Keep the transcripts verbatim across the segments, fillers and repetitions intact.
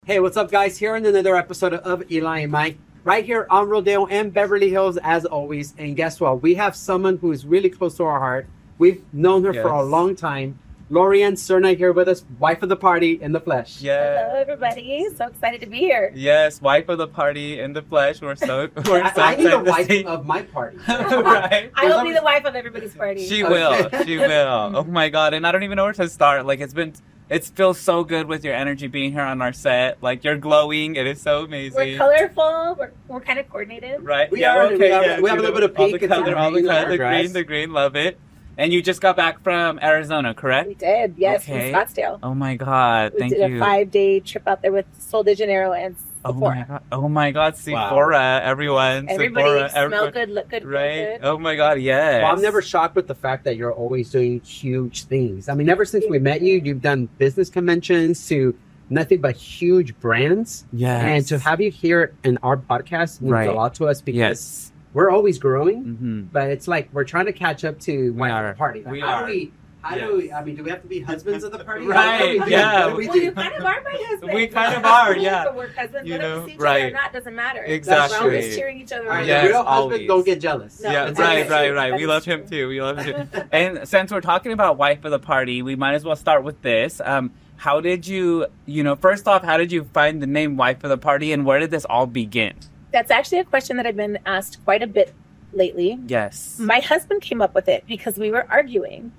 Hey, what's up, guys? Here in another episode of Eli and Mike, right here on Rodeo and Beverly Hills, as always. And guess what? We have someone who is really close to our heart. We've known her yes. for a long time. Lorianne Cerna here with us, wife of the party in the flesh. Yeah. Hello, everybody. So excited to be here. Yes, wife of the party in the flesh. We're so we're I, so I need a wife see. of my party. Right? I will be the wife of everybody's party. She Okay. will. She will. Oh my god! And I don't even know where to start. Like it's been. It feels so good with your energy being here on our set. Like, you're glowing. It is so amazing. We're colorful. We're, we're kind of coordinated. Right? We yeah, are. okay, We, are, yeah, we have a little bit of pink. All the color, all the, color, the grass. green, the green. Love it. And you just got back from Arizona, correct? We did, yes, Okay. from Scottsdale. Oh my god, we thank did you. a five-day trip out there with Sol de Janeiro and Oh Sephora. my god! Oh my god! Wow. Sephora, everyone. Everybody Sephora, smell everyone. good, look good, feel Right? good. Oh my god! Yes. Well, I'm never shocked with the fact that you're always doing huge things. I mean, ever since we met you, you've done business conventions to nothing but huge brands. Yes. And to have you here in our podcast means Right. a lot to us because Yes. we're always growing, Mm-hmm. but it's like we're trying to catch up to We wife of are. the party. Like, We how are. do we? How Yes. do we? I mean, do we have to be husbands of the party? Right, How do we do? yeah. What do we Well, do? you kind of are my husband. We kind of We're are, cool, yeah. But we're husbands. You Whether know, we see each right. other or not doesn't matter. Exactly. We're always cheering each other All on. right, Yes, the real husband always. don't get jealous. No. Yeah, That's right, okay. right, right. That We is love true. him too. We love him too. And since we're talking about wife of the party, we might as well start with this. Um, how did you, you know, first off, how did you find the name wife of the party, and where did this all begin? That's actually a question that I've been asked quite a bit lately. Yes. My husband came up with it because we were arguing.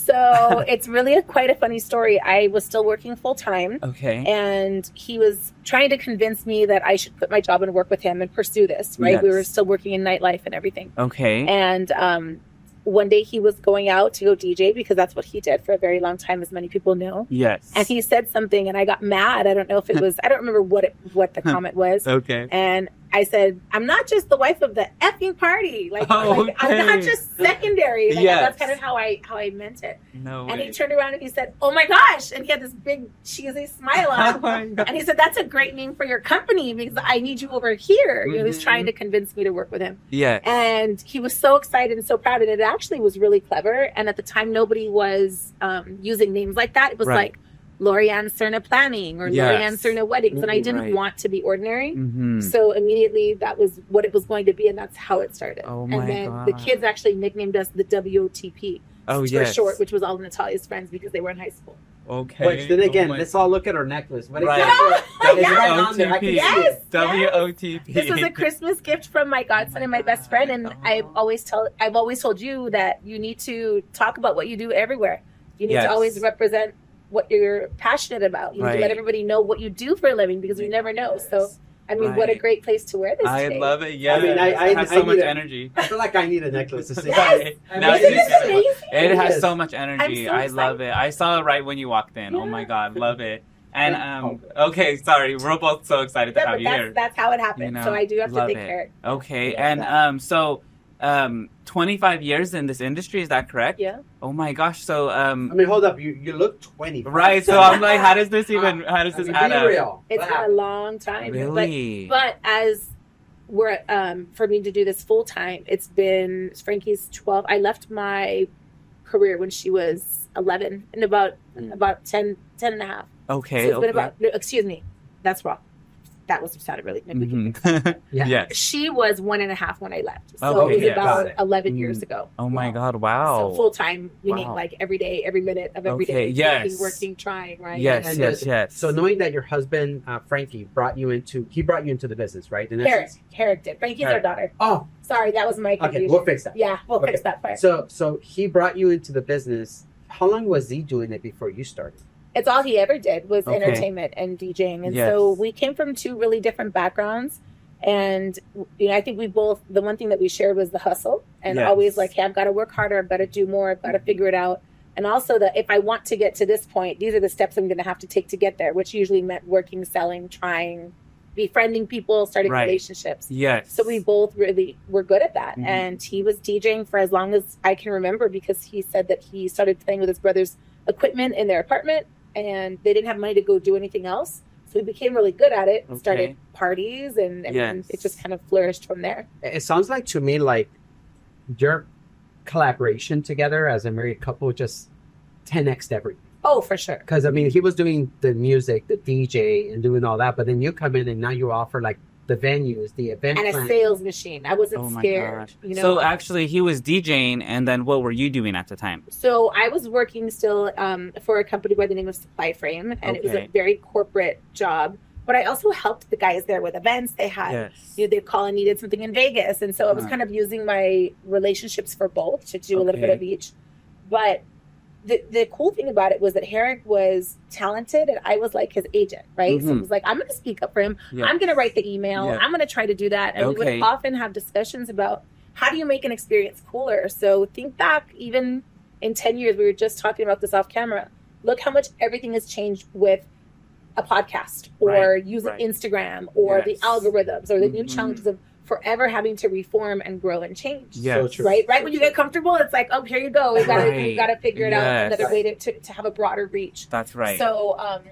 So it's really a, quite a funny story. I was still working full time. Okay. And he was trying to convince me that I should quit my job and work with him and pursue this, right? Yes. We were still working in nightlife and everything. Okay. And um, one day he was going out to go D J because that's what he did for a very long time, as many people know. Yes. And he said something and I got mad. I don't know if it was, I don't remember what it, what the comment was. Okay. And I said, I'm not just the wife of the effing party. Like, Oh, like I'm not okay. just secondary. Like, Yes. That's kind of how I how I meant it. No And way. he turned around and he said, oh my gosh. And he had this big cheesy smile Oh on. my God. And he said, that's a great name for your company because I need you over here. You know, he was Mhm. trying to convince me to work with him. Yes. And he was so excited and so proud. And it actually was really clever. And at the time, nobody was um, using names like that. It was Right. like Lorianne Cerna Planning or Yes. Lorianne Cerna Weddings. And I didn't Right. want to be ordinary. Mm-hmm. So immediately that was what it was going to be. And that's how it started. Oh my and then the God. kids actually nicknamed us the W O T P Oh, for yes. short, which was all of Natalia's friends because they were in high school. Okay. Which then again, Oh my- let's all look at our necklace. What Right. exactly? That is Yes. right on there. I can see Yes. it. W O T P. This was a Christmas gift from my godson and my best friend, and I've always tell I've always told you that you need to talk about what you do everywhere. You need Yes. to always represent what you're passionate about. You need Right. to let everybody know what you do for a living because we never know. So, I mean, what a Right. great place to wear this. I today. love it. Yeah. I mean, I- I- it has I so need much a- energy. I feel like I need a necklace to see. Yes. Now Isn't she's this gonna- amazing? It has Yes. so much energy. so I love it. I saw it right when you walked in. Oh my Yeah. god, love it. And um, okay, sorry, we're both so excited to Yeah, have but you that's, here. that's how it happens. You know, so I do have to love take it. care. Okay, Yeah. and um, so um, twenty-five years in this industry, is that correct? Yeah. Oh my gosh, so I um, mean, hold up. You you look twenty. right. So I'm like, how does this even? How does I this mean, add be up? real. It's What been a happened? long time. Really? But, but as we're um, for me to do this full time, it's been Frankie's twelve. I left my career when she was eleven, and about Mm. about ten, ten and a half. Okay. So it's okay. been about. No, excuse me, that's wrong. That was sounded really. Maybe we can fix Mhm. Yeah. Yes. She was one and a half when I left, so Okay, it was yeah, about got it. eleven Mm. years ago. Oh my Wow. god! Wow. So full time, meaning Wow. like every day, every minute of every day, Okay, yes. working, working, trying, right? Yes, And, yes, uh, yes. So knowing that your husband uh, Frankie brought you into, he brought you into the business, right? In Herrick, essence? Herrick did. Frankie's Herrick. our daughter. Oh, Sorry, that was my okay. confusion. We'll fix that. Yeah, we'll Okay. fix that part. So so he brought you into the business. How long was he doing it before you started? It's all he ever did was Okay. entertainment and DJing. And Yes. so we came from two really different backgrounds. And you know, I think we both, the one thing that we shared was the hustle and Yes. always like, hey, I've got to work harder. I've got to do more. I've got to figure it out. And also that if I want to get to this point, these are the steps I'm going to have to take to get there, which usually meant working, selling, trying, befriending people, starting Right. relationships. Yes. So we both really were good at that. Mhm. And he was DJing for as long as I can remember because he said that he started playing with his brother's equipment in their apartment and they didn't have money to go do anything else. So we became really good at it, Okay. started parties, and, and Yes. it just kind of flourished from there. It sounds like to me like your collaboration together as a married couple just ten x'd everything. Oh, for sure. Because, I mean, he was doing the music, the D J, and doing all that. But then you come in and now you offer, like, the venues, the event and plan. a sales machine. I wasn't Oh my scared. gosh. You know? So actually, he was DJing, and then what were you doing at the time? So I was working still um, for a company by the name of Supply Frame, and it was Okay. a very corporate job. But I also helped the guys there with events. They had, Yes. you know, they'd call and needed something in Vegas, and so I was Uh-huh. kind of using my relationships for both to do a little bit Okay. of each. But the the cool thing about it was that Herrick was talented, and I was like his agent, right? So Mhm. it was like, I'm going to speak up for him. Yeah. I'm going to write the email. Yeah. I'm going to try to do that. And we Okay. would often have discussions about how do you make an experience cooler. So think back, even in ten years, we were just talking about this off camera. Look how much everything has changed with a podcast or Right, using right. Instagram or Yes. the algorithms or the new Mhm. challenges of forever having to reform and grow and change. Yes. So true. Right, right. So When you true. get comfortable, it's like, oh, here you go. We gotta, we Right. gotta figure it out Yes. another way to, to, to have a broader reach. That's right. So, um,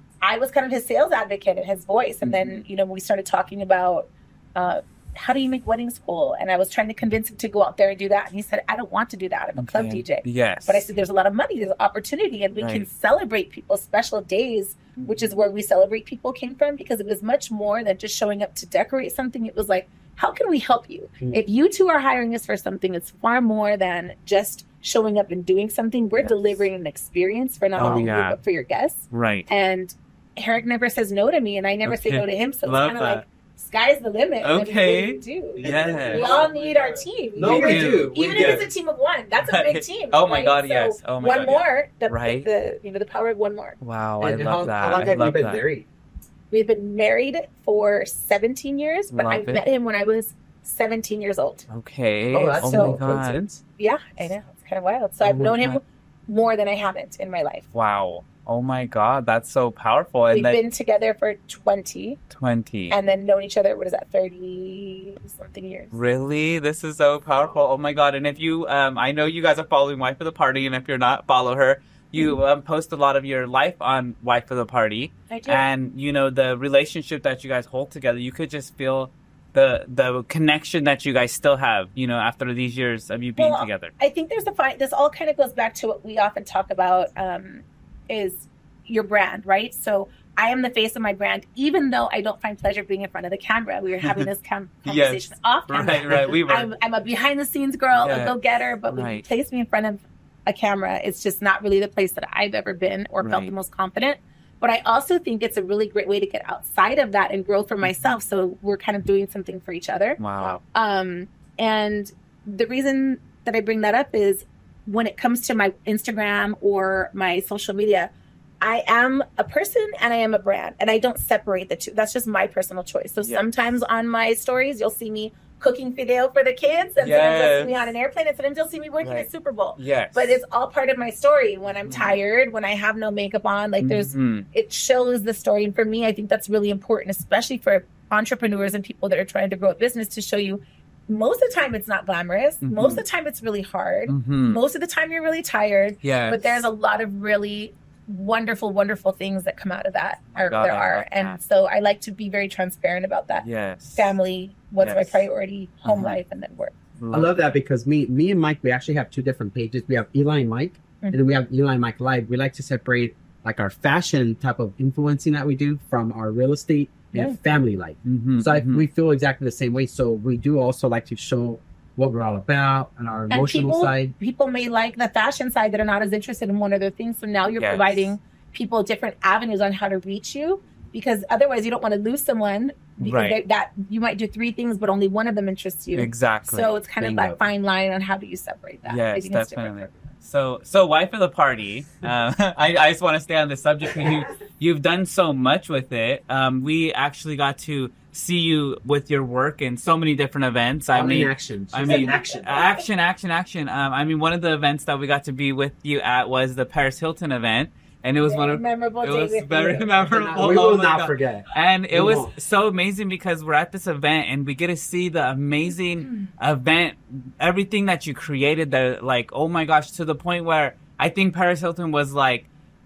I was kind of his sales advocate and his voice, and then Mm-hmm. you know we started talking about uh, how do you make weddings cool, and I was trying to convince him to go out there and do that, and he said, I don't want to do that. I'm a club Okay. D J. Yes. But I said, there's a lot of money, there's opportunity, and we can Right. celebrate people's special days, which is where we celebrate people came from, because it was much more than just showing up to decorate something. It was like, how can we help you? Mm. If you two are hiring us for something, it's far more than just showing up and doing something. We're Yes. delivering an experience for not Oh, only you, yeah. but for your guests. Right. And Herrick never says no to me, and I never say Okay. no to him. So Love it's kind of that. like, sky's the limit. I mean, what Okay. do you do? Yes. We all need our team. No, Even we if- do. We Even do. if it's a team of one, that's a big team. Oh my right? God, So yes. Oh my one God, more, the, Right. the you know the power of one more. Wow, And I how, love that. how long I have you love been that. married? We've been married for seventeen years, but Love I it. met him when I was seventeen years old. Okay. Oh, that's oh so my God. coincidence. Yeah, I know. It's kind of wild. So I've Oh my known him God. more than I haven't in my life. Wow. Oh my God, that's so powerful. And We've then been together for twenty twenty. and then known each other, what is that, thirty something years. Really? This is so powerful. Oh my God. And if you, um, I know you guys are following Wife of the Party, and if you're not, follow her. You um, post a lot of your life on Wife of the Party. I do. And, you know, the relationship that you guys hold together, you could just feel the the connection that you guys still have, you know, after these years of you being Well, together. I think there's a fine. This all kind of goes back to what we often talk about, um, is your brand, right? So I am the face of my brand, even though I don't find pleasure being in front of the camera. We were having this com- Yes. conversation off camera. Right, right. We were. I'm, I'm a behind the scenes girl, Yeah. a go getter, but when you Right. place me in front of a camera, it's just not really the place that I've ever been or felt Right. the most confident. But I also think it's a really great way to get outside of that and grow for myself. So we're kind of doing something for each other. Wow. Um, and the reason that I bring that up is when it comes to my Instagram or my social media, I am a person and I am a brand, and I don't separate the two. That's just my personal choice. So Yeah. sometimes on my stories, you'll see me cooking fideo for the kids, and sometimes you'll see me Yes. on an airplane, and sometimes you'll see me working Right. at Super Bowl. Yes. But it's all part of my story. When I'm Mhm. tired, when I have no makeup on, like there's, Mhm. it shows the story. And for me, I think that's really important, especially for entrepreneurs and people that are trying to grow a business, to show you most of the time it's not glamorous. Mhm. Most of the time it's really hard. Mhm. Most of the time you're really tired. Yes. But there's a lot of really wonderful, wonderful things that come out of that. Or God, there I are. love And that. so I like to be very transparent about that. Yes. Family, what's my Yes. priority, home Uh-huh. life, and then work. I love that because me, me and Mike, we actually have two different pages. We have Eli and Mike, and then we have Eli and Mike Live. We like to separate like our fashion type of influencing that we do from our real estate and Yeah. family life. Mhm, So I, mhm. we feel exactly the same way. So we do also like to show what we're all about and our And emotional people, side. people may like the fashion side that are not as interested in one other thing. So now you're Yes. providing people different avenues on how to reach you, because otherwise you don't want to lose someone because Right. they, that you might do three things, but only one of them interests you. Exactly. So it's kind of Bingo. that fine line on how do you separate that. I Yes, think it's different definitely. for everyone. So, so wife of the party. Uh, I, I just want to stay on this subject because you, you've done so much with it. Um, we actually got to see you with your work in so many different events. I All in mean, action. I She's mean, in action. action, action, action. Um, I mean, one of the events that we got to be with you at was the Paris Hilton event, and it was Very one of memorable it day was with very you. memorable. we Oh will my not God. forget. And it We was won't. so amazing because we're at this event and we get to see the amazing event, everything that you created. That like, oh my gosh, to the point where I think Paris Hilton was like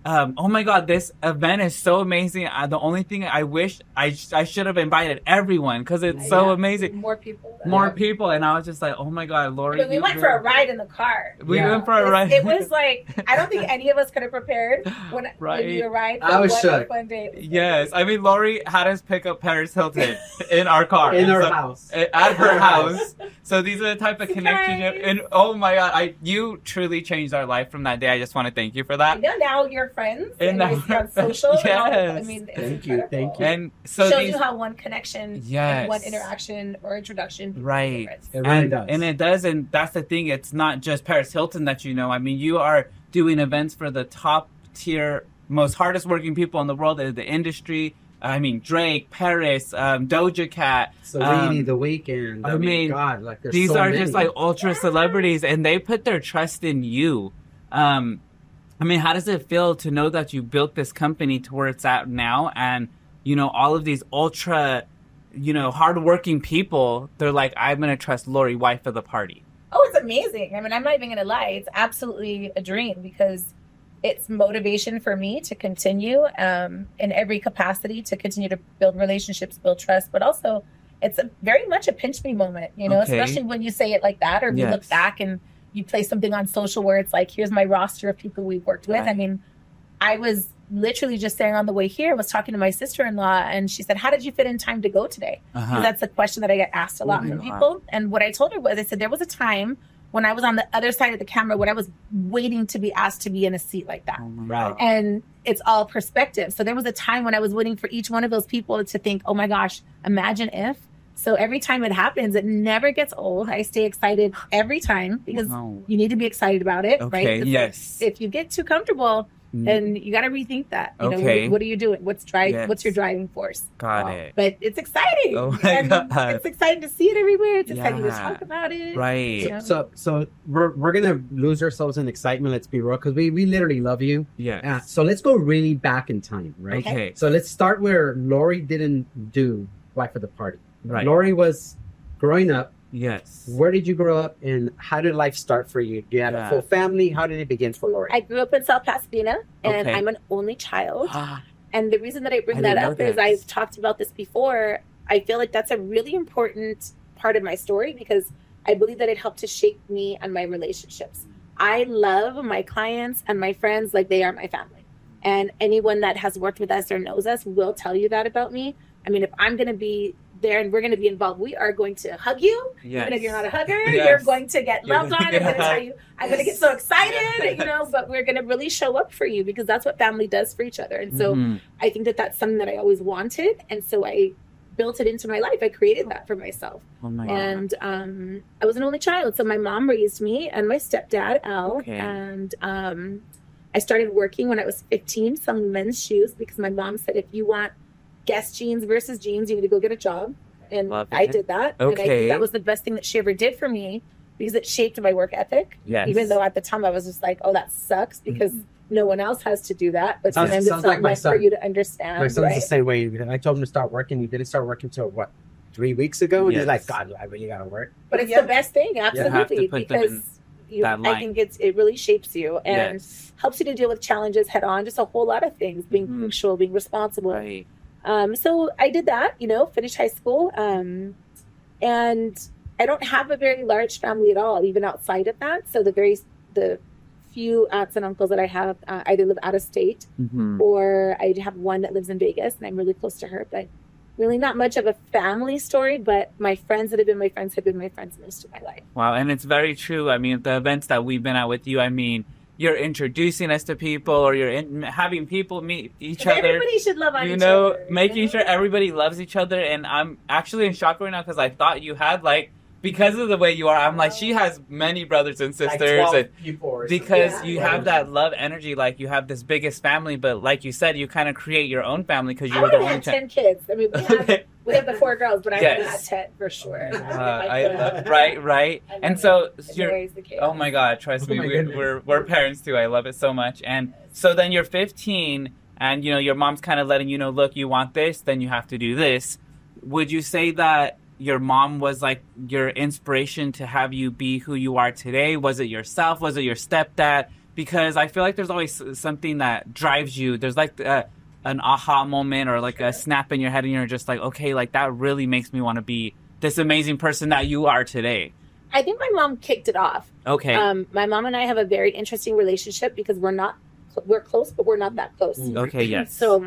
Um, oh my God, this event is so amazing. Uh, the only thing I wish I sh- I should have invited everyone because it's so yeah. amazing. More people. Though. More people. And I was just like, oh my God, Lori. But we went for a ride in the car. We Yeah. went for a It, ride. it was like, I don't think any of us could have prepared when, Right. when you arrived. I was what shook. a fun day. it was. Yes. I mean, Lori had us pick up Paris Hilton in our car. In our So- house. At her house. So these are the type of Surprise. connection. And oh my God, I you truly changed our life from that day. I just want to thank you for I that. know now you're friends And and, now- you're on social. and all- I Yes. mean, it's Thank you, incredible. thank you. And so shows these, you how one connection, Yes. and one interaction or introduction, can make a Right. difference. It really and, does. and it does, and that's the thing. It's not just Paris Hilton that you know. I mean, you are doing events for the top tier, most hardest working people in the world in the industry. I mean, Drake, Paris, um, Doja Cat. Saweetie, um, The Weeknd. I, I mean, mean, God, like there's These so are many. just like ultra celebrities, and they put their trust in you. Um, I mean, how does it feel to know that you built this company to where it's at now, and you know all of these ultra, you know, hardworking people? They're like, I'm gonna trust Lori, wife of the party. Oh, it's amazing. I mean, I'm not even going to lie. It's absolutely a dream because it's motivation for me to continue um, in every capacity, to continue to build relationships, build trust, but also it's a, very much a pinch me moment, you know, Okay. especially when you say it like that or you Yes. look back and you play something on social where it's like, here's my roster of people we've worked with. Right. I mean, I was literally just saying on the way here, was talking to my sister-in-law and she said, how did you fit in time to go today? Uh-huh. Because that's a question that I get asked a lot Oh my from God. people. And what I told her was, I said, there was a time when I was on the other side of the camera when I was waiting to be asked to be in a seat like that. Oh my Right. God. And it's all perspective. So there was a time when I was waiting for each one of those people to think, oh my gosh, imagine if. So every time it happens, it never gets old. I stay excited every time because Wow. you need to be excited about it, Okay, right? It's like, yes. if you get too comfortable, Mm, then you got to rethink that. You know, Okay. what, what are you doing? What's driving? Yes. What's your driving force? Got Wow. it. But it's exciting. Oh my and God. It's exciting to see it everywhere. It's exciting to Yeah. talk about it. Right. Yeah. So, so we're, we're gonna lose ourselves in excitement. Let's be real, because we, we literally love you. Yes. Yeah. So let's go really back in time, right? Okay. So let's start where Lori didn't do Wife of the Party. Right. Lori was growing up. Yes. Where did you grow up, and how did life start for you? Do you have Yeah. a full family? How did it begin for Lori? I grew up in South Pasadena, and Okay. I'm an only child. Ah, And the reason that I bring I that didn't up know is this. I've talked about this before. I feel like that's a really important part of my story because I believe that it helped to shape me and my relationships. I love my clients and my friends like they are my family. And anyone that has worked with us or knows us will tell you that about me. I mean, if I'm going to be there and we're going to be involved, we are going to hug you. yes. Even if you're not a hugger, Yes. you're going to get You're loved gonna- on. I'm going to Yeah. tell you, I'm going to get so excited, you know, but we're going to really show up for you because that's what family does for each other. And so Mhm. I think that that's something that I always wanted. And so I built it into my life. I created that for myself. Oh my God. And um, I was an only child. So my mom raised me and my stepdad, Al. Okay. And um, I started working when I was fifteen, selling men's shoes because my mom said, if you want Guess jeans versus jeans, you need to go get a job. And Love I it. did that. And I Okay. think that was the best thing that she ever did for me because it shaped my work ethic. Yes. Even though at the time I was just like, oh, that sucks because no one else has to do that. But Sounds- sometimes sounds it's not like my meant son. for you to understand. My son's right? the same way. I told him to start working. He didn't start working until what, three weeks ago? And Yes. he's like, God, I really gotta work. But it's Yeah. the best thing, have to absolutely, put them because in you, that I light. think it's it really shapes you and Yes. helps you to deal with challenges head on. Just a whole lot of things, being Mhm. punctual, being responsible. Right. Um, so I did that, you know, finished high school, um, and I don't have a very large family at all, even outside of that. So the very the few aunts and uncles that I have uh, either live out of state Mhm. or I have one that lives in Vegas, and I'm really close to her. But really, not much of a family story. But my friends that have been my friends have been my friends most of my life. Wow, and it's very true. I mean, the events that we've been at with you, I mean, you're introducing us to people, or you're in, having people meet each other. Everybody should love on You each know, other. making you know? sure everybody loves each other. And I'm actually in shock right now because I thought you had like, because of the way you are, I'm like, she has many brothers and Like sisters, twelve and people or something. because Yeah. you have that love energy, like you have this biggest family, but like you said, you kind of create your own family because you I were would the have only had child. ten kids. I mean, we have, we have the four girls, but I would have Yes. had ten for sure. Uh, I, could. love- right, right. I love And it. so It you're, varies the chaos. oh my God, trust Oh me, my we, goodness. we're we're parents too. I love it so much. And so then you're fifteen, and you know your mom's kind of letting you know, look, you want this, then you have to do this. Would you say that your mom was like your inspiration to have you be who you are today? Was it yourself? Was it your stepdad? because I feel like there's always something that drives you. There's like a, an aha moment or like a snap in your head and you're just like, okay, like that really makes me want to be this amazing person that you are today. I think my mom kicked it off. Okay. Um, my mom and I have a very interesting relationship because we're not, we're close, but we're not that close. Okay, yes. So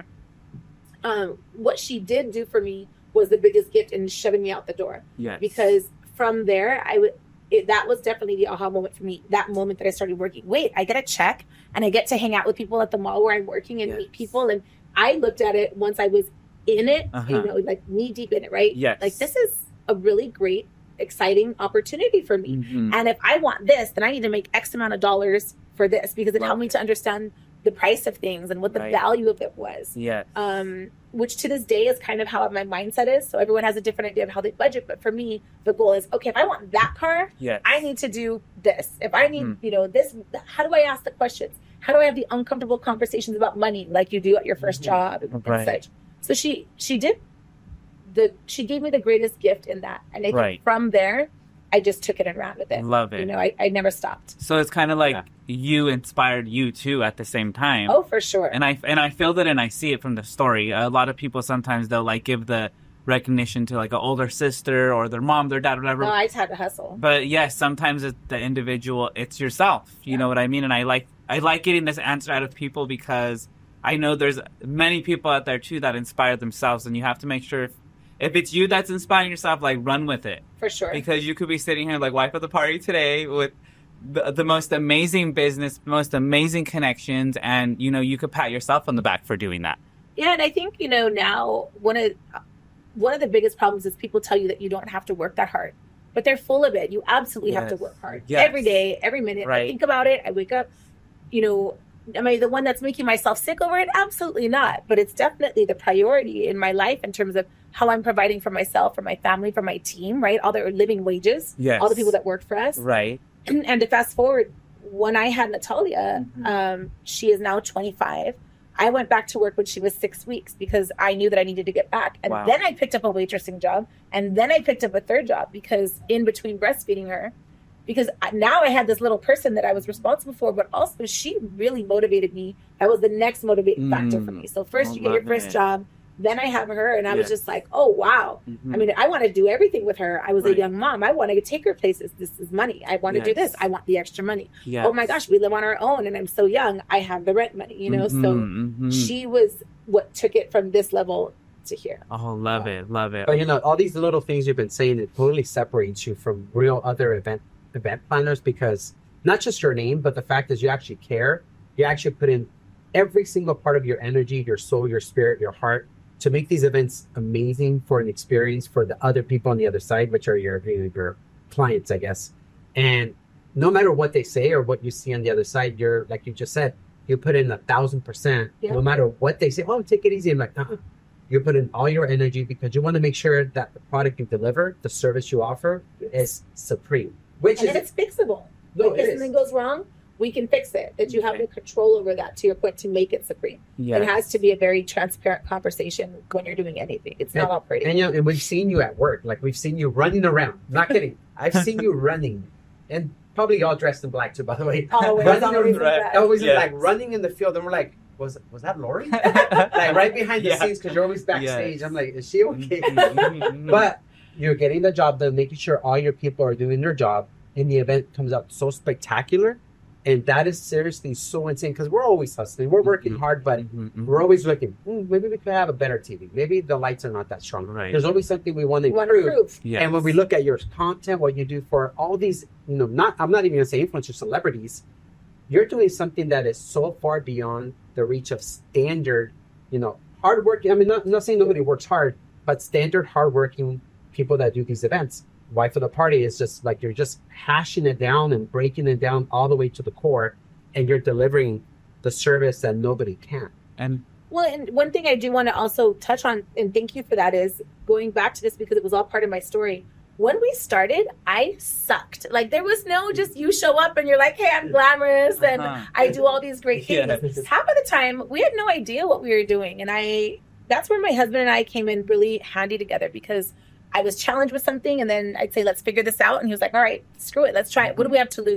um, what she did do for me was the biggest gift in shoving me out the door. Yes. Because from there, I would, it, that was definitely the aha moment for me. That moment that I started working. Wait, I get a check and I get to hang out with people at the mall where I'm working and yes. meet people. And I looked at it once I was in it, uh-huh. you know, like knee deep in it, right? Yes. Like this is a really great, exciting opportunity for me. Mm-hmm. And if I want this, then I need to make X amount of dollars for this because it Love helped me it. to understand the price of things and what the Right. value of it was. Yes. Um, which to this day is kind of how my mindset is. So everyone has a different idea of how they budget. But for me, the goal is, okay, if I want that car, Yes. I need to do this. If I need, Mm. you know, this, how do I ask the questions? How do I have the uncomfortable conversations about money like you do at your first Mhm. job and, Right. and such? So she, she did the, she gave me the greatest gift in that. And I think Right. from there, I just took it and ran with it. Love it. You know, I, I never stopped. So it's kind of like Yeah. you inspired you too at the same time. Oh, for sure. And I and I feel that, and I see it from the story. A lot of people sometimes they'll like give the recognition to like an older sister or their mom, their dad, whatever. No, I just had to hustle. But yes, sometimes it's the individual. It's yourself. You Yeah. know what I mean? And I like I like getting this answer out of people because I know there's many people out there too that inspire themselves, and you have to make sure if, if it's you that's inspiring yourself, like run with it. For sure. Because you could be sitting here like wife of the party today with the, the most amazing business, most amazing connections, and you know you could pat yourself on the back for doing that. Yeah, and I think, you know, now one of one of the biggest problems is people tell you that you don't have to work that hard. But they're full of it. You absolutely have to Yes. work hard. Yes. Every day, every minute. I Right. think about it. I wake up, you know, am I the one that's making myself sick over it? Absolutely not. But it's definitely the priority in my life in terms of how I'm providing for myself, for my family, for my team, right? All the living wages, Yes. all the people that work for us. Right. And to fast forward, when I had Natalia, Mhm. um, she is now twenty-five. I went back to work when she was six weeks because I knew that I needed to get back. And Wow. then I picked up a waitressing job. And then I picked up a third job because in between breastfeeding her, because I- now I had this little person that I was responsible for, but also she really motivated me. That was the next motivating factor for Mm. me. So first I you get your love first it. job, then I have her. And I was Yes. just like, oh, wow. Mhm. I mean, I want to do everything with her. I was Right. a young mom. I want to take her places. This is money. I want to do Yes. this. I want the extra money. Yes. Oh my gosh, we live on our own and I'm so young. I have the rent money, you know? So Mhm, mhm. she was what took it from this level to here. Oh, love it, love it. But you know, all these little things you've been saying, it totally separates you from real other event event planners because not just your name, but the fact is you actually care. You actually put in every single part of your energy, your soul, your spirit, your heart to make these events amazing for an experience for the other people on the other side, which are your your clients, I guess. And no matter what they say or what you see on the other side, you're like you just said, you put in a thousand percent. Yeah. No matter what they say, oh, take it easy. I'm like, uh-uh. You put in all your energy because you want to make sure that the product you deliver, the service you offer, is supreme. Which And is then it's fixable. no, like it if is. something goes wrong, we can fix it. That you have Okay. the control over that to your point to make it supreme. Yes. It has to be a very transparent conversation when you're doing anything. It's not And- all pretty. And you know, and we've seen you at work. Like we've seen you running around. Not kidding. I've seen you running, and probably all dressed in black too. By the way, always, running always around- like always Yes. like running in the field, and we're like, was was that Lori? Like right behind the Yeah. scenes because you're always backstage. Yes. I'm like, is she okay? Mhm. But you're getting the job done, making sure all your people are doing their job, and the event comes out so spectacular. And that is seriously so insane because we're always hustling. We're working Mhm. hard, but Mhm, mhm. we're always looking, "Hmm, maybe we could have a better T V. Maybe the lights are not that strong. Right. There's always something we want to You want to improve. prove. Yes. And when we look at your content, what you do for all these, you know, not I'm not even gonna say influencer celebrities, you're doing something that is so far beyond the reach of standard, you know, hardworking. I mean, not, I'm not saying nobody works hard, but standard hardworking people that do these events. Wife of the party is just like you're just hashing it down and breaking it down all the way to the core, and you're delivering the service that nobody can. And Well, and one thing I do want to also touch on, and thank you for that, is going back to this because it was all part of my story. When we started, I sucked. Like there was no just you show up and you're like, hey, I'm glamorous and Uh-huh. I do all these great things. Yes. Half of the time, we had no idea what we were doing. And I, that's where my husband and I came in really handy together because I was challenged with something and then I'd say, let's figure this out. And he was like, all right, screw it. Let's try it. What do we have to lose?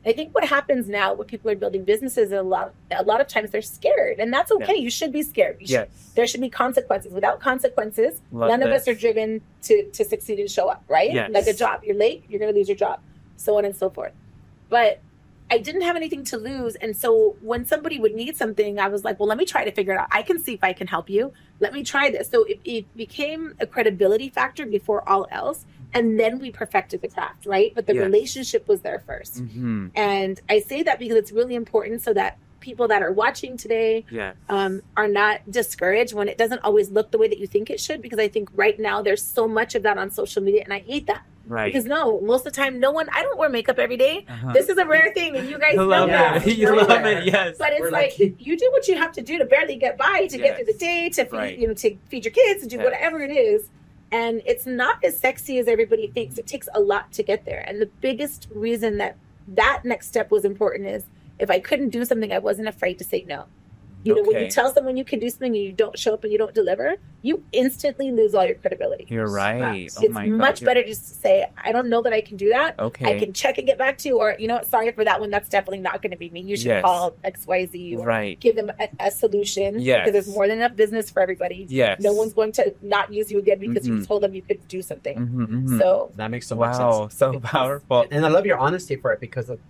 I think what happens now when people are building businesses, a lot, a lot of times they're scared, and that's okay. Yeah. You should be scared. You should, yes. There should be consequences. Without consequences, Love none this. of us are driven to, to succeed and show up, right? Yes. Like a job. You're late, you're going to lose your job, so on and so forth. But I didn't have anything to lose. And so when somebody would need something, I was like, well, let me try to figure it out. I can see if I can help you. Let me try this. So it, it became a credibility factor before all else. And then we perfected the craft, right? But the yes. relationship was there first. Mm-hmm. And I say that because it's really important so that people that are watching today yes. um, are not discouraged when it doesn't always look the way that you think it should. Because I think right now there's so much of that on social media, and I hate that. Right. Because no, most of the time, no one, I don't wear makeup every day. Uh-huh. This is a rare thing, and you guys know love that. It. You love it, yes. But it's We're like, like, you do what you have to do to barely get by, to yes. get through the day, to feed, right. you know, to feed your kids, to do yes. whatever it is. And it's not as sexy as everybody thinks. It takes a lot to get there. And the biggest reason that that next step was important is if I couldn't do something, I wasn't afraid to say no. You know, okay. when you tell someone you can do something and you don't show up and you don't deliver, you instantly lose all your credibility. You're right. Uh, oh it's my much God. better just to say, I don't know that I can do that. Okay. I can check and get back to you. Or, you know what, sorry for that one. That's definitely not going to be me. You should yes. call X Y Z or right. give them a, a solution. Yes. Because there's more than enough business for everybody. Yes. No one's going to not use you again because mm-hmm. you told them you could do something. Mm-hmm, mm-hmm. So that makes so wow, much sense. Wow, so powerful. And I love your honesty for it because of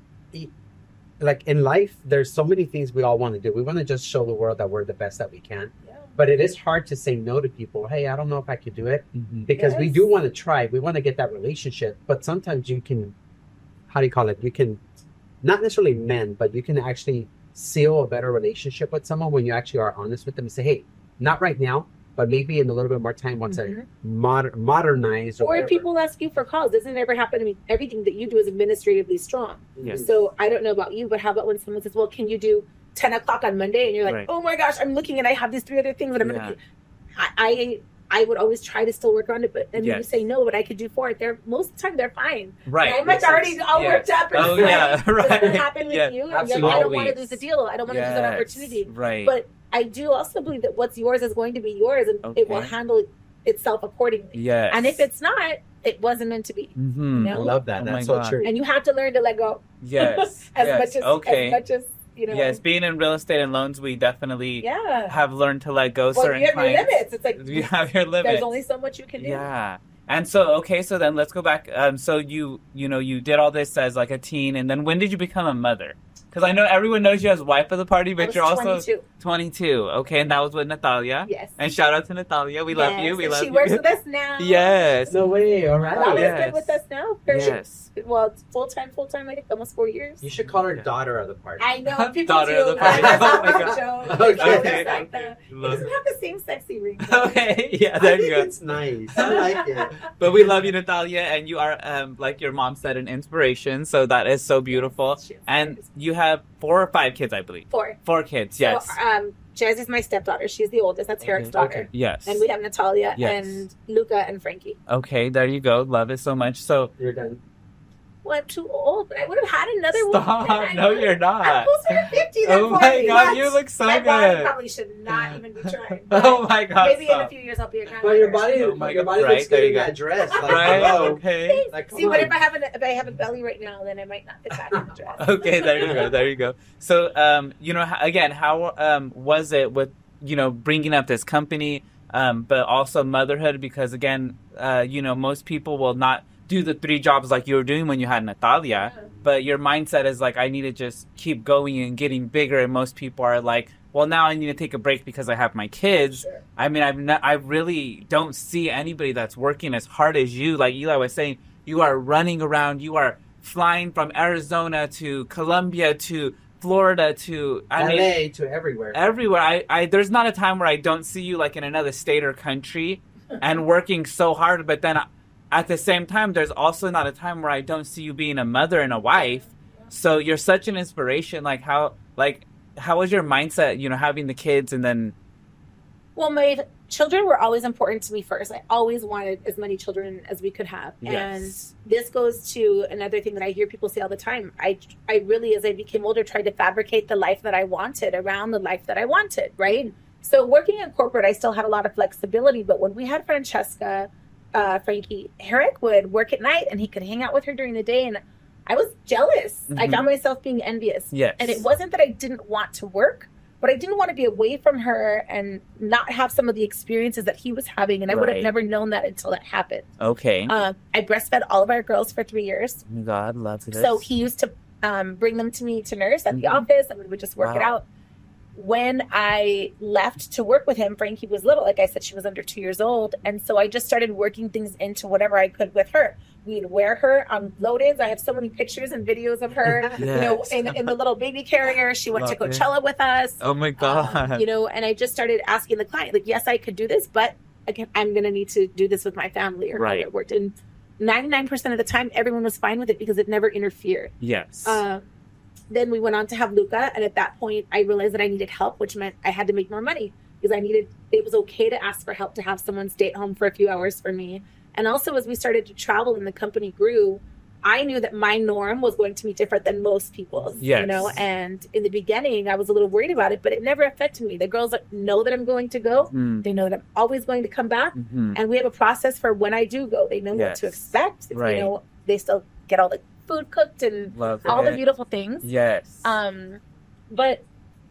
like in life, there's so many things we all want to do. We want to just show the world that we're the best that we can. Yeah. But it is hard to say no to people. Hey, I don't know if I could do it mm-hmm. because yes. we do want to try. We want to get that relationship. But sometimes you can, how do you call it? You can not necessarily mend, but you can actually seal a better relationship with someone when you actually are honest with them and say, hey, not right now, but maybe in a little bit more time once mm-hmm. I moder- modernize. Or, or if people ask you for calls, doesn't it ever happen to me? Everything that you do is administratively strong. Yes. So I don't know about you, but how about when someone says, well, can you do ten o'clock on Monday? And you're like, right. oh my gosh, I'm looking and I have these three other things that I'm yeah. going to I, I I would always try to still work on it, but then yes. you say no, but I could do four. They're most of the time they're fine. Right. And I'm like already all yes. worked up. And oh yeah, right. Does that happen with yes. you? Absolutely. I don't want to lose a deal. I don't want to yes. lose an opportunity. Right. But I do also believe that what's yours is going to be yours, and okay. it will handle itself accordingly. Yes. And if it's not, it wasn't meant to be. Mm-hmm. You know? I love that. Oh That's so God. true. And you have to learn to let go. Yes. as yes. much as okay. as much as you know. Yes, being in real estate and loans, we definitely yeah. have learned to let go well, certain you have clients. your limits. It's like you have your limits. There's only so much you can do. Yeah. And so, okay, so then let's go back. Um, so you, you know, you did all this as like a teen, and then when did you become a mother? Because I know everyone knows you as wife of the party, but you're also twenty-two. twenty-two. Okay, and that was with Natalia. Yes. And shout out to Natalia. We yes. love you. We and love she you. She works with us now. Yes. No way. All right. Natalia's yes. been with us now. For yes. Sure. Well, it's full time, full time. I think almost four years. You should call her daughter of the party. I know people daughter do. of the party. Oh my God. Okay. okay. Like the, it doesn't have the same sexy ring. Okay. Yeah. There I think you go. It's nice. I like it. But we love you, Natalia, and you are, um, like your mom said, an inspiration. So that is so beautiful. Yes, and you have four or five kids, I believe. Four. Four kids. Yes. So, um, Jazz is my stepdaughter. She's the oldest. That's Eric's okay. daughter. Okay. Yes. And we have Natalia yes. and Luca and Frankie. Okay, there you go. Love it so much. So you're done. Well, I'm too old, but I would have had another Stop. one. Stop. No, you're not. I'm closer to fifty than oh forty. my God, What? you look so my good. My body probably should not even be trying. Oh my God. Maybe stop. in a few years I'll be a grandmother. But your body, oh my your God. body right, looks good in that dress. Like, right? hello. Okay. Like, See, what if I have a if I have a belly right now? Then I might not fit that in the dress. Okay, there you go. There you go. So, um, you know, again, how um was it with you know bringing up this company, um, but also motherhood? Because again, uh, you know, most people will not do the three jobs like you were doing when you had Natalia, yeah. but your mindset is like, I need to just keep going and getting bigger. And most people are like, well, now I need to take a break because I have my kids. Sure. I mean, I've not, I really don't see anybody that's working as hard as you. Like Eli was saying, you are running around, you are flying from Arizona to Colombia to Florida to I L A mean, to everywhere. Everywhere. I, I there's not a time where I don't see you like in another state or country and working so hard, but then I, at the same time, there's also not a time where I don't see you being a mother and a wife. So you're such an inspiration. Like how, like how was your mindset? You know, having the kids and then. Well, my children were always important to me first. I always wanted as many children as we could have, yes. and this goes to another thing that I hear people say all the time. I, I really, as I became older, tried to fabricate the life that I wanted around the life that I wanted. Right. So working in corporate, I still had a lot of flexibility. But when we had Francesca. Uh, Frankie, Eric would work at night and he could hang out with her during the day. And I was jealous. Mm-hmm. I found myself being envious. Yes. And it wasn't that I didn't want to work, but I didn't want to be away from her and not have some of the experiences that he was having. And I would have Right. never known that until that happened. Okay. Uh, I breastfed all of our girls for three years. Oh my God, love this. So he used to um, bring them to me to nurse at the Mhm. office, and we would just work it Wow. out. When I left to work with him, Frankie was little. Like I said, she was under two years old. And so I just started working things into whatever I could with her. We'd wear her on load-ins. I have so many pictures and videos of her, Yes. you know, in, in the little baby carrier. She went Love to it. Coachella with us. Oh my God. Um, you know, and I just started asking the client, like, yes, I could do this, but again, I'm going to need to do this with my family or how Right. it worked. And ninety-nine percent of the time, everyone was fine with it because it never interfered. Yes. Uh, then we went on to have Luca, and at that point, I realized that I needed help, which meant I had to make more money because I needed. It was okay to ask for help to have someone stay at home for a few hours for me. And also, as we started to travel and the company grew, I knew that my norm was going to be different than most people's. Yes. You know, and in the beginning, I was a little worried about it, but it never affected me. The girls know that I'm going to go. Mm. They know that I'm always going to come back, Mhm. and we have a process for when I do go. They know Yes. what to expect. Right. You know, they still get all the food cooked and Love all it. the beautiful things. Yes. Um, but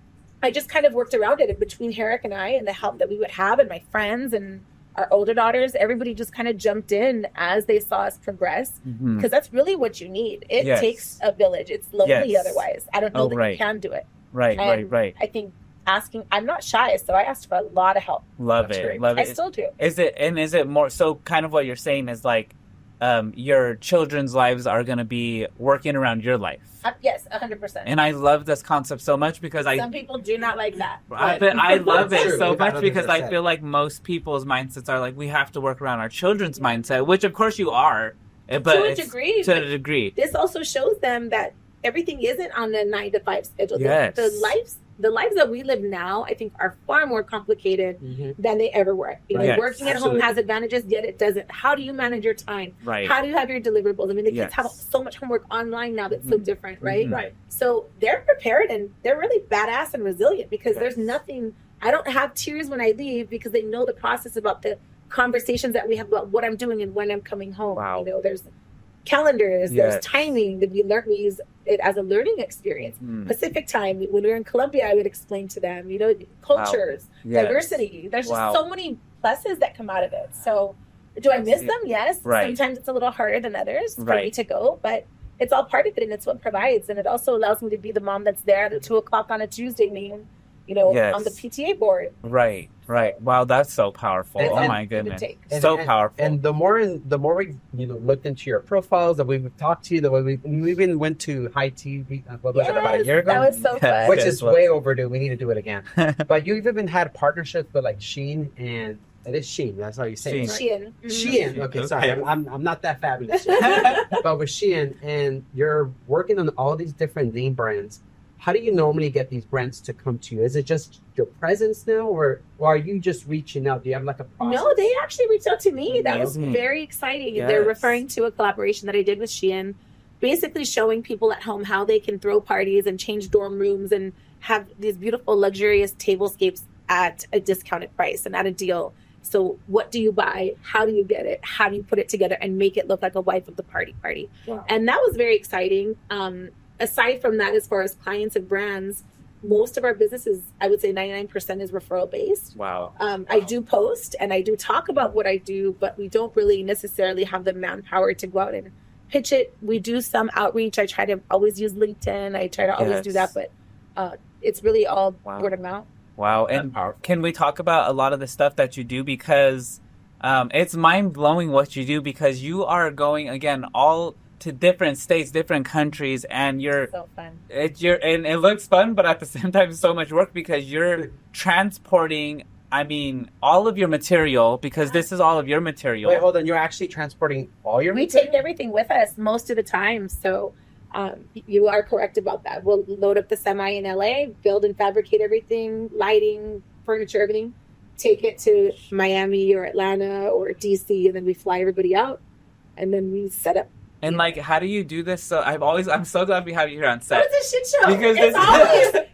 I just kind of worked around it between Herrick and I, and the help that we would have, and my friends and our older daughters. Everybody just kind of jumped in as they saw us progress, Mhm. because that's really what you need. It Yes. takes a village. It's lonely Yes. otherwise. I don't know Oh, that right. you can do it. Right, right, and right. I think asking. I'm not shy, so I asked for a lot of help. Love That's it. great. Love I it. still do. Is it and is it more so kind of what you're saying is like um your children's lives are going to be working around your life. Uh, yes, a hundred percent. And I love this concept so much because I Some people do not like that. I, but I love it True, so one much hundred because I percent. feel like most people's mindsets are like we have to work around our children's mindset, which of course you are, eh, but To a it's- degree, To but- a degree. This also shows them that everything isn't on a nine to five schedule. The- Yes. The, lives, the lives that we live now, I think, are far more complicated Mhm. than they ever were. You know, Yes. working at Absolutely. home has advantages, yet it doesn't. How do you manage your time? Right. How do you have your deliverables? I mean, the Yes. kids have so much homework online now that's so Mhm. different, right? Mhm. Right. So they're prepared and they're really badass and resilient because Yes. there's nothing. I don't have tears when I leave because they know the process about the conversations that we have about what I'm doing and when I'm coming home. Wow. You know, there's calendars, Yes. there's timing that we learn. We use it as a learning experience. Mm. Pacific time. When we were in Colombia, I would explain to them. You know, cultures, Yes. diversity. There's Wow. just so many pluses that come out of it. So, do I miss them? Yes. Right. Sometimes it's a little harder than others for me Right. to go, but it's all part of it, and it's what provides. And it also allows me to be the mom that's there at two o'clock on a Tuesday meeting, you know, Yes. on the P T A board. Right, right. Wow, that's so powerful. And- oh and- my Give and goodness. take. And- So and- powerful. And the more the more we you know looked into your profiles, the way we've talked to you, the way we, we even went to high tea. we- uh, What was it about a Yes, year ago? That was so Yes. fun. Which Yes, is well- way overdue. We need to do it again. But you've even had partnerships with like Shein and it is Shein. That's how you say it, right? Shein. Mhm. Shein. Okay, sorry, Okay. I'm I'm not that fabulous. But with Shein, and you're working on all these different name brands. How do you normally get these brands to come to you? Is it just your presence now, or, or are you just reaching out? Do you have like a process? No, they actually reached out to me. That was Amazing. very exciting. Yes. They're referring to a collaboration that I did with Shein, basically showing people at home how they can throw parties and change dorm rooms and have these beautiful, luxurious tablescapes at a discounted price and at a deal. So what do you buy? How do you get it? How do you put it together and make it look like a wife of the party party? Wow. And that was very exciting. Um, aside from that, as far as clients and brands, most of our businesses, I would say ninety-nine percent is referral based. wow. Um, I do post and I do talk about what I do, but we don't really necessarily have the manpower to go out and pitch it. We do some outreach. I try to always use LinkedIn. I try to always do that, Yes. but uh, it's really all Wow. word of mouth. Wow. And can we talk about a lot of the stuff that you do? Because um, it's mind blowing what you do because you are going, again, all to different states, different countries, and you're So fun. It you're and it looks fun, but at the same time, so much work because you're transporting. I mean, all of your material because this is all of your material. Wait, hold on. You're actually transporting all your We take everything with us most of the time. So um, you are correct about that. We'll load up the semi in L A, build and fabricate everything, lighting, furniture, everything, take it to Miami or Atlanta or D C, and then we fly everybody out, and then we set up. And like, how do you do this? So I've always, I'm so glad we have you here on So set. it's a shit show. Because it's it's- always, it's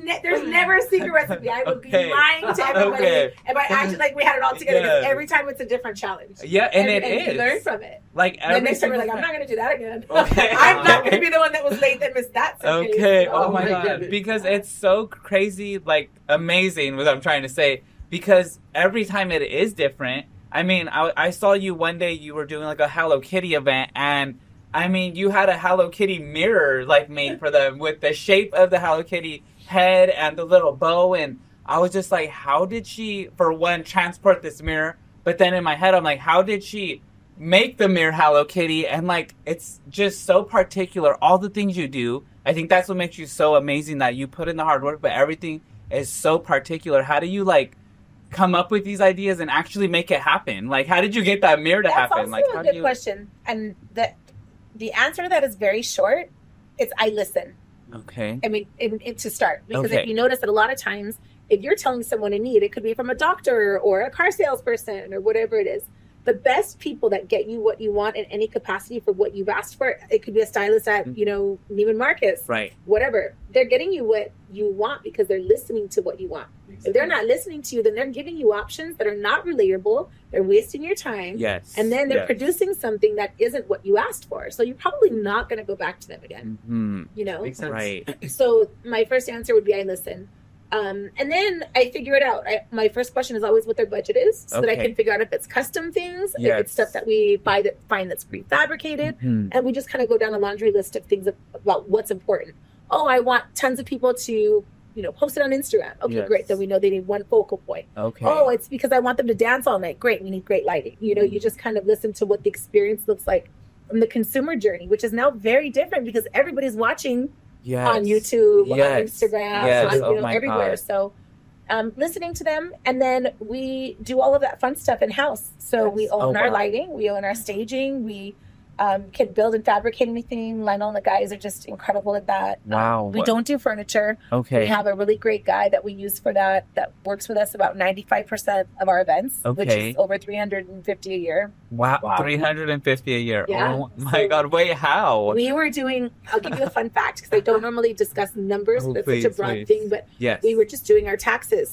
ne- there's never a secret recipe. I would Okay. be lying to everybody, Okay. and by acting like we had it all together. Because Yeah. every time it's a different challenge. Yeah, and, and, it and is. you learn from it. Like And every next time we're single like, I'm not going to do that again. Okay. I'm not going to be the one that was late that missed that. suitcase. Okay. Oh, Oh my my god. goodness. Because it's so crazy, like amazing. What I'm trying to say. Because every time it is different. I mean, I, I saw you one day. You were doing like a Hello Kitty event, and I mean, you had a Hello Kitty mirror like made for them with the shape of the Hello Kitty head and the little bow. And I was just like, how did she, for one, transport this mirror? But then in my head, I'm like, how did she make the mirror Hello Kitty? And like, it's just so particular. All the things you do, I think that's what makes you so amazing, that you put in the hard work, but everything is so particular. How do you like come up with these ideas and actually make it happen? Like, how did you get that mirror to That's happen? also Like, a how good do you? question. And the the answer to that is very short. It's I listen. Okay. I mean, in, in, to start, because Okay. if you notice that a lot of times, if you're telling someone a need, it could be from a doctor or a car salesperson or whatever it is. The best people that get you what you want in any capacity for what you've asked for, it could be a stylist at, you know, Neiman Marcus, Right. whatever. They're getting you what you want because they're listening to what you want. If they're not listening to you, then they're giving you options that are not relatable. They're wasting your time. Yes. And then they're Yes. producing something that isn't what you asked for. So you're probably not going to go back to them again, Mhm. you know? Makes sense. Right. So my first answer would be I listen. Um, and then I figure it out. I, my first question is always what their budget is, so that I Okay. can figure out if it's custom things, if Yes. it's stuff that we buy that find that's prefabricated, Mhm. and we just kind of go down a laundry list of things about what's important. Oh, I want tons of people to, you know, post it on Instagram. Okay, Yes. great. Then we know they need one focal point. Okay. Oh, it's because I want them to dance all night. Great, we need great lighting. You know, you just kind of listen to what the experience looks like from the consumer journey, which is now very different because everybody's watching yes. on YouTube, Yes. on Instagram, Yes. on, you Oh know, my everywhere. God. So um, listening to them, and then we do all of that fun stuff in house. So Yes. we own Oh, our wow. lighting, we own our staging, we um, can build and fabricate anything. Lionel and the guys are just incredible at that. Wow. Um, we don't do furniture. Okay. We have a really great guy that we use for that, that works with us about ninety-five percent of our events, which Okay. is over three hundred fifty a year. Wow. Wow. three hundred fifty a year. Yeah. Oh my So- God. Wait, how? We were doing, I'll give you a fun fact because I don't normally discuss numbers. Oh, That's please, such a broad please. thing, but Yes. we were just doing our taxes.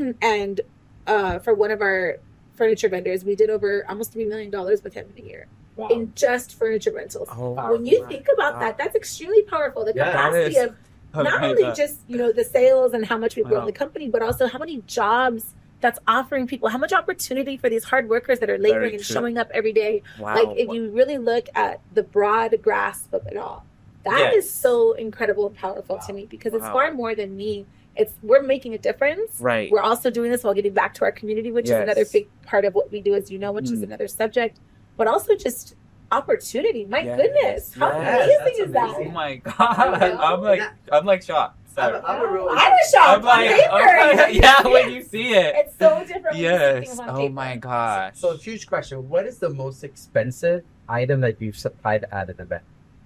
and uh, for one of our furniture vendors, we did over almost three million dollars with him in a year Wow. in just furniture rentals. Oh, When you Wow. think about that, that's extremely powerful. The Yeah, that capacity is- of oh not my only God. just, you know, the sales and how much we've grown Wow. the company, but also how many jobs that's offering people, how much opportunity for these hard workers that are laboring and true. showing up every day. Wow. Like if you really look at the broad grasp of it all, that is Yes. so incredible and powerful to me because it's Wow. far more than me. It's we're making a difference. Right. We're also doing this while getting back to our community, which Yes. is another big part of what we do, as you know, which is Mm. another subject. But also just opportunity. My Yes. goodness, how Yes, amazing that's is that? Oh my God. know? I'm like, I'm like shocked. I'm, Sorry. I'm a real. I was shocked. I'm like, on paper. oh my- yeah, when you see it. It's so different. when you see Yes. things on Oh paper. my gosh. So, huge question. What is the most expensive item that you've supplied at an event?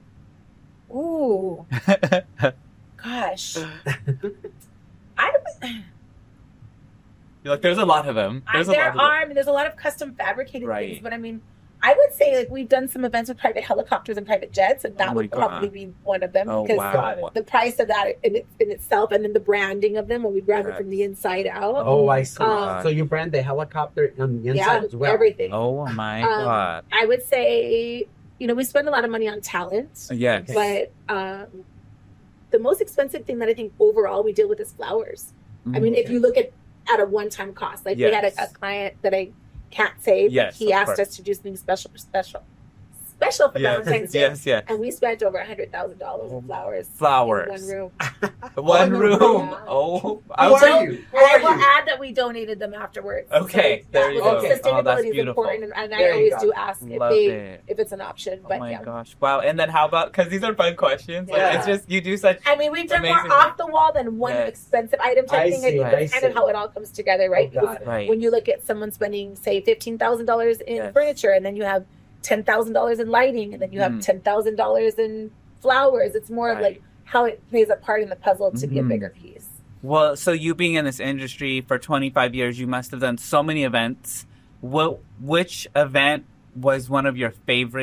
Ooh, gosh. I don't. You're like, there's a lot of them. I, There's a there lot of are. them. I mean, there's a lot of custom fabricated Right. things, but I mean, I would say like we've done some events with private helicopters and private jets, and that Oh my would God. probably be one of them Oh because wow. the price of that in, it, in itself, and then the branding of them when we brand it Correct. from the inside out. Oh, I see. Um, so you brand the helicopter on the inside yeah, as well. everything. Oh my Um, God. I would say, you know, we spend a lot of money on talent, Yes. but um, the most expensive thing that I think overall we deal with is flowers. I mean, if you look at at a one-time cost, like we had Yes. a, a client that I can't say, but Yes, he of asked course. us to do something special, special, special for yes, Valentine's Day, yes, yes. and we spent over a hundred thousand dollars Oh, in flowers. Flowers. In one room. One One room. room. Oh, Who I are was So- you? Who And I are will you? add that we donated them afterwards. Okay, So there that you was- go. Okay. Oh, that's Sustainability is beautiful. important, and, and I There you always go. do ask if Love they it. if it's an option. Oh But my yeah. gosh. Wow. And then how about, because these are fun questions. Like, Yeah. it's just, you do such. I mean, we've done Amazing. more off the wall than one Yes. expensive item type I thing. see, I think I that's kind of see. how it all comes together, right? Oh, God. Because Right. when you look at someone spending, say, fifteen thousand dollars in Yes. furniture, and then you have ten thousand dollars in lighting, and then you have Mhm. ten thousand dollars in flowers, it's more of Right. like how it plays a part in the puzzle to be a Mhm. bigger piece. Well, so you being in this industry for twenty-five years, you must have done so many events. What, which event was one of your favorite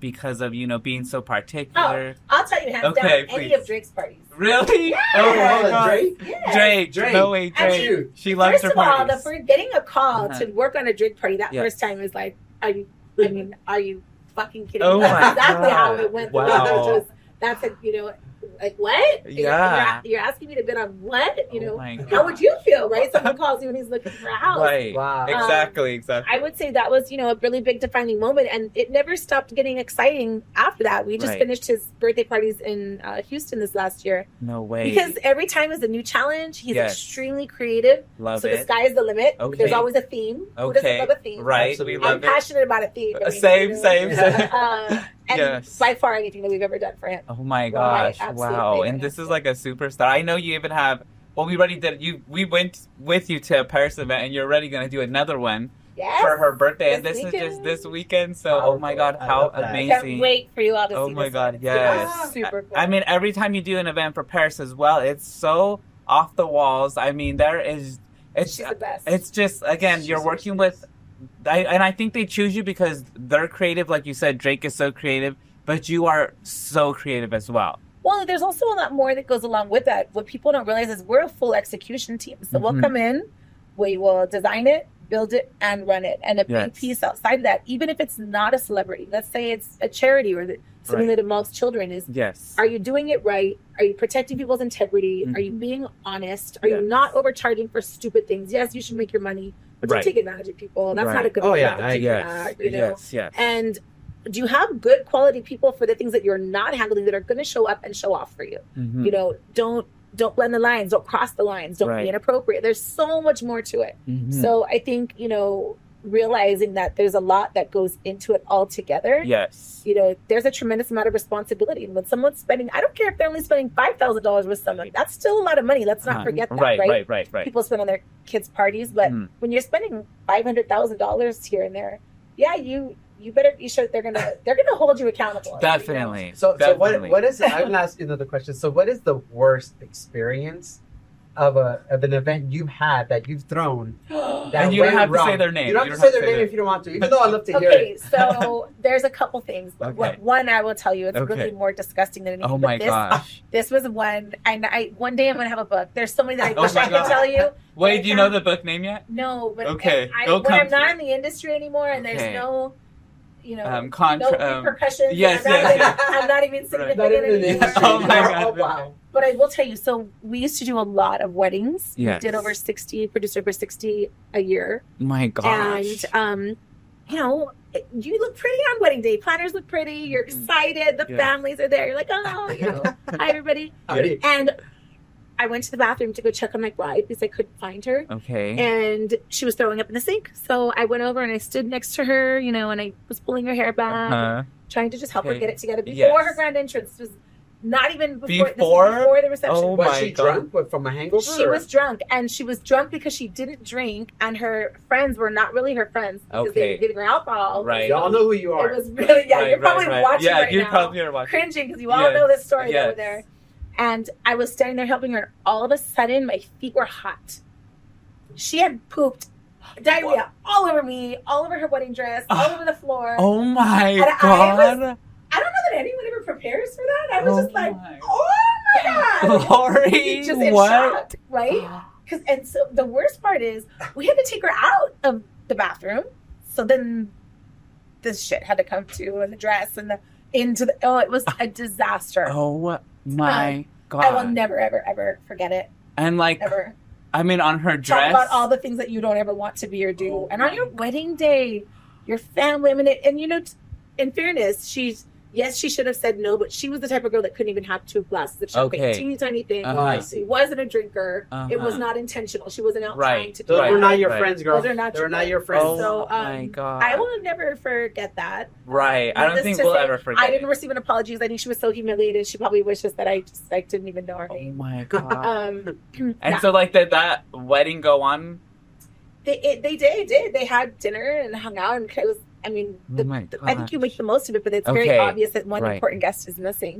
because of, you know, being so particular? Oh, I'll tell you hands Okay, down, any please. of Drake's parties. Really? Yeah. Oh my Oh, God. Drake? Yes. Drake. Drake. No way, I Drake. mean, she loves First her of all, parties. the for getting a call Uh-huh. to work on a Drake party that Yes. first time is like, are you? I mean, are you fucking kidding Oh me? That's my exactly how God. it went. Wow. Just, that's a, you know, like what? You're- Yeah. You're, you're asking me to bid on what? You Oh know, my how God. would you feel, right? Someone calls you and he's looking for a house. Right. Wow. Exactly, exactly. I would say that was, you know, a really big defining moment, and it never stopped getting exciting after that. We just Right. finished his birthday parties in uh, Houston this last year No way. because every time is a new challenge. He's Yes. extremely creative, Love so the it. sky is the limit. Okay. There's always a theme. Who doesn't Okay. love a theme? Right. Absolutely. We I'm love it. passionate about a theme. I Uh, mean, Same, you know, same, same. Uh, and Yes. by far anything that we've ever done for him. Oh my Right, gosh! absolutely. Wow! And this is like a superstar. I know you even have. Well, we already did. You we went with you to a Paris event, and you're already gonna do another one Yes. for her birthday, and This this is weekend. just this weekend. So, oh my God, I how love that. amazing! Can't wait for you all to Oh see my this God, one. yes. It's super cool. I mean, every time you do an event for Paris as well, it's so off the walls. I mean, there is. It's she's the best. it's just again, She's you're so working nice. with, I, and I think they choose you because they're creative, like you said. Drake is so creative, but you are so creative as well. Well, there's also a lot more that goes along with that. What people don't realize is we're a full execution team. So we'll Mhm. come in, we will design it, build it, and run it. And a Yes. big piece outside of that, even if it's not a celebrity, let's say it's a charity or the, something Right. that involves children, is Yes. are you doing it right? Are you protecting people's integrity? Mhm. Are you being honest? Are Yes. you not overcharging for stupid things? Yes, you should make your money, but don't Right. take advantage of people. That's Right. not a good Oh, yeah, practice, I- Yes. uh, you know? Yes. Yes. And do you have good quality people for the things that you're not handling that are going to show up and show off for you? Mhm. You know, don't don't blend the lines, don't cross the lines, don't Right. be inappropriate. There's so much more to it. Mhm. So I think, you know, realizing that there's a lot that goes into it all together. Yes. You know, there's a tremendous amount of responsibility. And when someone's spending, I don't care if they're only spending five thousand dollars with someone, that's still a lot of money. Let's not Uh, forget that, right, right? right, right, right. People spend on their kids' parties, but Mhm. when you're spending five hundred thousand dollars here and there, yeah, you you better be sure they're gonna they're gonna hold you accountable. Definitely. So, so what, Definitely. what is, I'm going to ask you another question. So, what is the worst experience of a of an event you've had that you've thrown? That And you don't went have to say wrong? their name. You don't have to say their name if you don't want to, even though I love to hear Okay, it. so there's a couple things. But Okay. what- One, I will tell you, it's Okay. really more disgusting than anything. Oh but my this, gosh. This was one. And I one day I'm gonna have a book. There's so many that I Oh wish my I could God. tell you. Wait, do you know the book name yet? No, but Okay, I, it'll when come I'm to not you. in the industry anymore, and there's Okay. no, you know, Um, contra- no um, repercussions. yes, I'm not, yes, even, yes. I'm not even sitting Right. at the Not even in the beginning industry. Oh my God. Oh, wow. But I will tell you, so we used to do a lot of weddings. Yes. We did over sixty, produced over sixty a year. My gosh. And, um, you know, you look pretty on wedding day. Planners look pretty. You're excited. The Yeah. families are there. You're like, oh, you know, hi, everybody. Howdy. And I went to the bathroom to go check on my bride because I couldn't find her. Okay. And she was throwing up in the sink. So I went over and I stood next to her, you know, and I was pulling her hair back, Uh-huh. trying to just help her Okay. get it together before Yes. her grand entrance. This was not even before, this Before? was before the reception. Oh Was my she God. drunk with- from a hangover? She or- was drunk, and she was drunk because she didn't drink, and her friends were not really her friends because they Okay. were giving her alcohol. Right. Y'all know who you are. It was really, yeah, Right, you're probably right, right. watching yeah, right you now, probably are watching. cringing because you all Yes, know this story yes. over there. And I was standing there helping her, and all of a sudden, my feet were hot. She had pooped diarrhea all over me, all over her wedding dress, all over the floor. Oh my And I God. was- I don't know that anyone ever prepares for that. I was Oh just like, my- oh my God. Lori, just in what? shock, right? Cause, and so the worst part is we had to take her out of the bathroom. So then this shit had to come to, and the dress and the into the, oh, it was a disaster. Oh my God. I will never, ever, ever forget it. And like, Ever. I mean, on her Talk dress. about all the things that you don't ever want to be or do. Oh and on your my- wedding day, your family, I mean, it, and you know, t- in fairness, she's, yes, she should have said no, but she was the type of girl that couldn't even have two glasses of champagne. Okay. Teeny tiny thing. Uh-huh. I She see. wasn't a drinker. It was Uh-huh. not intentional. She wasn't out Right. trying to do Those Right, were that. not your right. friends, girl. Those are not They your were not friends. your friends. Oh So, um, my God. I will never forget that. Right. I don't Needless think to we'll say, ever forget. I didn't it. receive an apology. I think she was so humiliated. She probably wishes that I just like didn't even know her Oh name. my God. Um, and yeah. so, like, did that wedding go on? they it, they did did they had dinner and hung out, and it was. I mean, the, Oh my the- I think gosh. you make the most of it, but it's Okay, very obvious that one right. important guest is missing.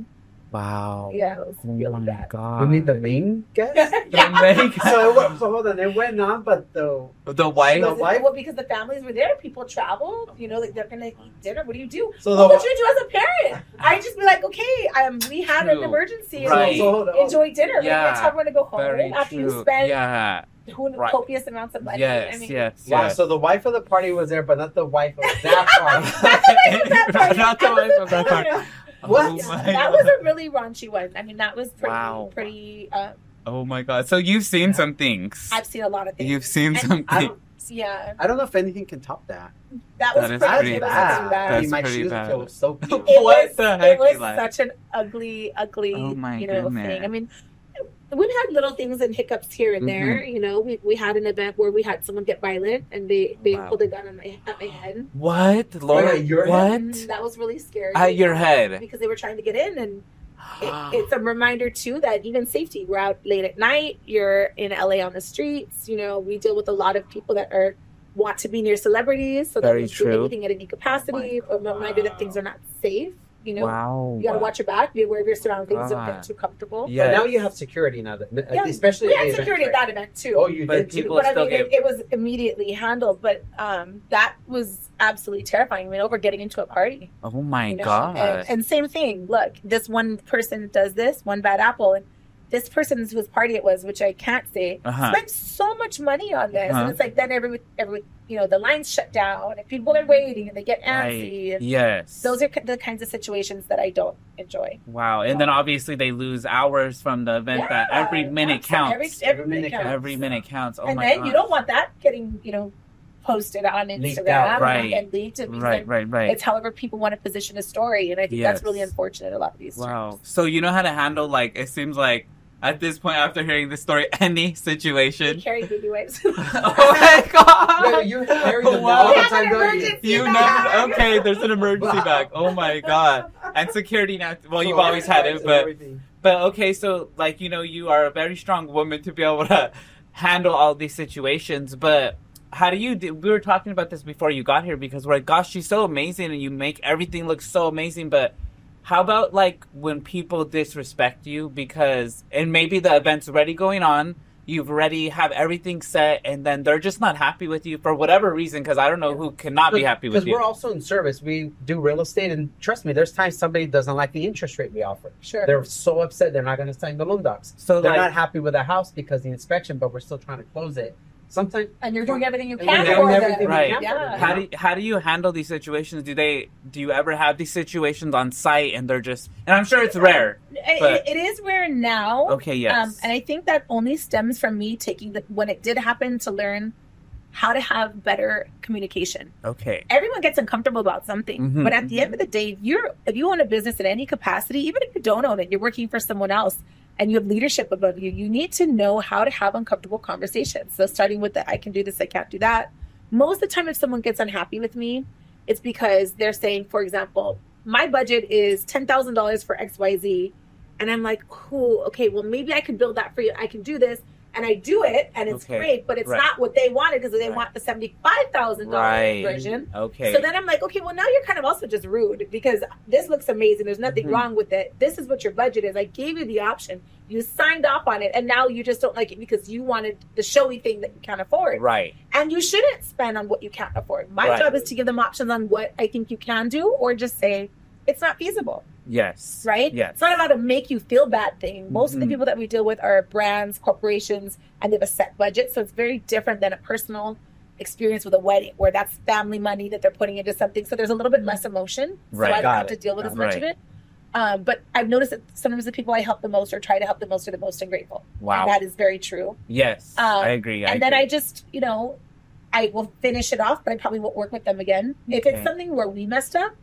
Wow. Yeah, it was Oh really my bad. god. You mean the main guest? The main guest. so, it went, so hold on, it went on, but the The wife. The Was it- wife? Well, because the families were there, people traveled. You know, like they're gonna eat dinner. What do you do? So what the- would you do as a parent? I'd just be like, okay, um, we had an True. emergency. Right. And So hold on. enjoy dinner. Maybe Yeah. it's time we're gonna go home Very after you true. spend Yeah. who Right. copious amounts of money. Yes. I mean, yes. Wow, Yes. so the wife of the party was there, but not the wife of that party. That party. Not the wife of that party. What? Oh my that God. was a really raunchy one. I mean, that was pretty, Wow. pretty. Uh, Oh my god. So you've seen some things. I've seen a lot of things. You've seen And some I things. don't, Yeah, I don't know if anything can top that. that was That is pretty, pretty it was bad. pretty bad. I mean, That's my pretty shoes bad. feel so cute. It What was, the heck, It was Eli? such an ugly, ugly, Oh my you know, goodness. thing. I mean, we've had little things and hiccups here and there. Mm-hmm. You know, we, we had an event where we had someone get violent and they, they Wow. pulled a gun on my at my head. What? Laura? Wait, your what? head? And that was really scary. At your head? Because they were trying to get in, and it, it's a reminder too that even safety. We're out late at night. You're in L A on the streets. You know, we deal with a lot of people that are want to be near celebrities, so that Very we do true. anything at any capacity. A reminder that things are not safe. You know, Wow. you got to watch your back, be aware of your surroundings, don't God. get too comfortable. Yeah. But now you have security now, that, Yeah, especially we at the had event, security at right? that event too. Oh, you But did too? people- But I still mean, it, get- it was immediately handled. But um, that was absolutely terrifying. I mean, over getting into a party. Oh my You know? god. And, and same thing. Look, this one person does this, one bad apple, and this person whose party it was, which I can't say, Uh-huh. spent so much money on this, Uh-huh. and it's like then every every you know the lines shut down and people are waiting and they get antsy. Right. And Yes. those are the kinds of situations that I don't enjoy. Wow. And then obviously they lose hours from the event that Yeah, every minute absolutely. counts. Every, every, Every minute minute counts. Every minute counts. Oh and my then god. you don't want that getting you know posted on Leaked Instagram out. Right. and leaked. Because Right, then right, right. It's however people want to position a story, and I think Yes. that's really unfortunate. A lot of these. Wow. times. So you know how to handle, like, it seems like at this point after hearing this story, any We situation. carry baby wipes. Oh my god. Yeah, you carry them Wow. all We the have time, an don't you? emergency You bag. never okay, there's an emergency Wow. bag. Oh my god. And security now, well, you've So, always had it, but everything. But okay, so like you know, you are a very strong woman to be able to handle all these situations. But how do you? Do, we were talking about this before you got here because we're like, gosh, she's so amazing, and you make everything look so amazing. But how about like when people disrespect you because, and maybe the event's already going on, you've already have everything set, and then they're just not happy with you for whatever reason? Because I don't know who cannot be happy with Because you. we're also in service. We do real estate, and trust me, there's times somebody doesn't like the interest rate we offer. Sure. They're so upset they're not going to sign the loan docs. So, they're like- not happy with the house because the inspection, but we're still trying to close it. Sometimes And you're doing everything you And can we're for doing them. everything we Right. can for them. Yeah. How do you, how do you handle these situations? Do they do you ever have these situations on site and they're just and I'm sure it's rare. It- But- it is rare now. Okay, yes. Um, and I think that only stems from me taking the when it did happen to learn how to have better communication. Okay. Everyone gets uncomfortable about something, Mhm. but at the end of the day, if you're if you own a business in any capacity, even if you don't own it, you're working for someone else and you have leadership above you, you need to know how to have uncomfortable conversations. So starting with the I can do this, I can't do that. Most of the time if someone gets unhappy with me, it's because they're saying, for example, my budget is ten thousand dollars for X Y Z. And I'm like, oh, okay, well, maybe I can build that for you. I can do this. And I do it, and it's Okay. great, but it's Right. not what they wanted because they Right. want the seventy-five thousand dollars Right. version. Okay. So then I'm like, okay, well, now you're kind of also just rude because this looks amazing. There's nothing Mhm. wrong with it. This is what your budget is. I gave you the option. You signed off on it, and now you just don't like it because you wanted the showy thing that you can't afford. right. And you shouldn't spend on what you can't afford. My Right. job is to give them options on what I think you can do or just say it's not feasible. Yes. Right? Yes. It's not about a make you feel bad thing. Most of the Mhm. people that we deal with are brands, corporations, and they have a set budget. So it's very different than a personal experience with a wedding where that's family money that they're putting into something. So there's a little bit less emotion. So Right. I don't Got have to it. deal with Got as it. much of Right. it. Um, but I've noticed that sometimes the people I help the most or try to help the most are the most ungrateful. Wow. And that is very true. Yes. Um, I agree. I and then agree. I just, you know, I will finish it off, but I probably won't work with them again. If Okay. it's something where we messed up,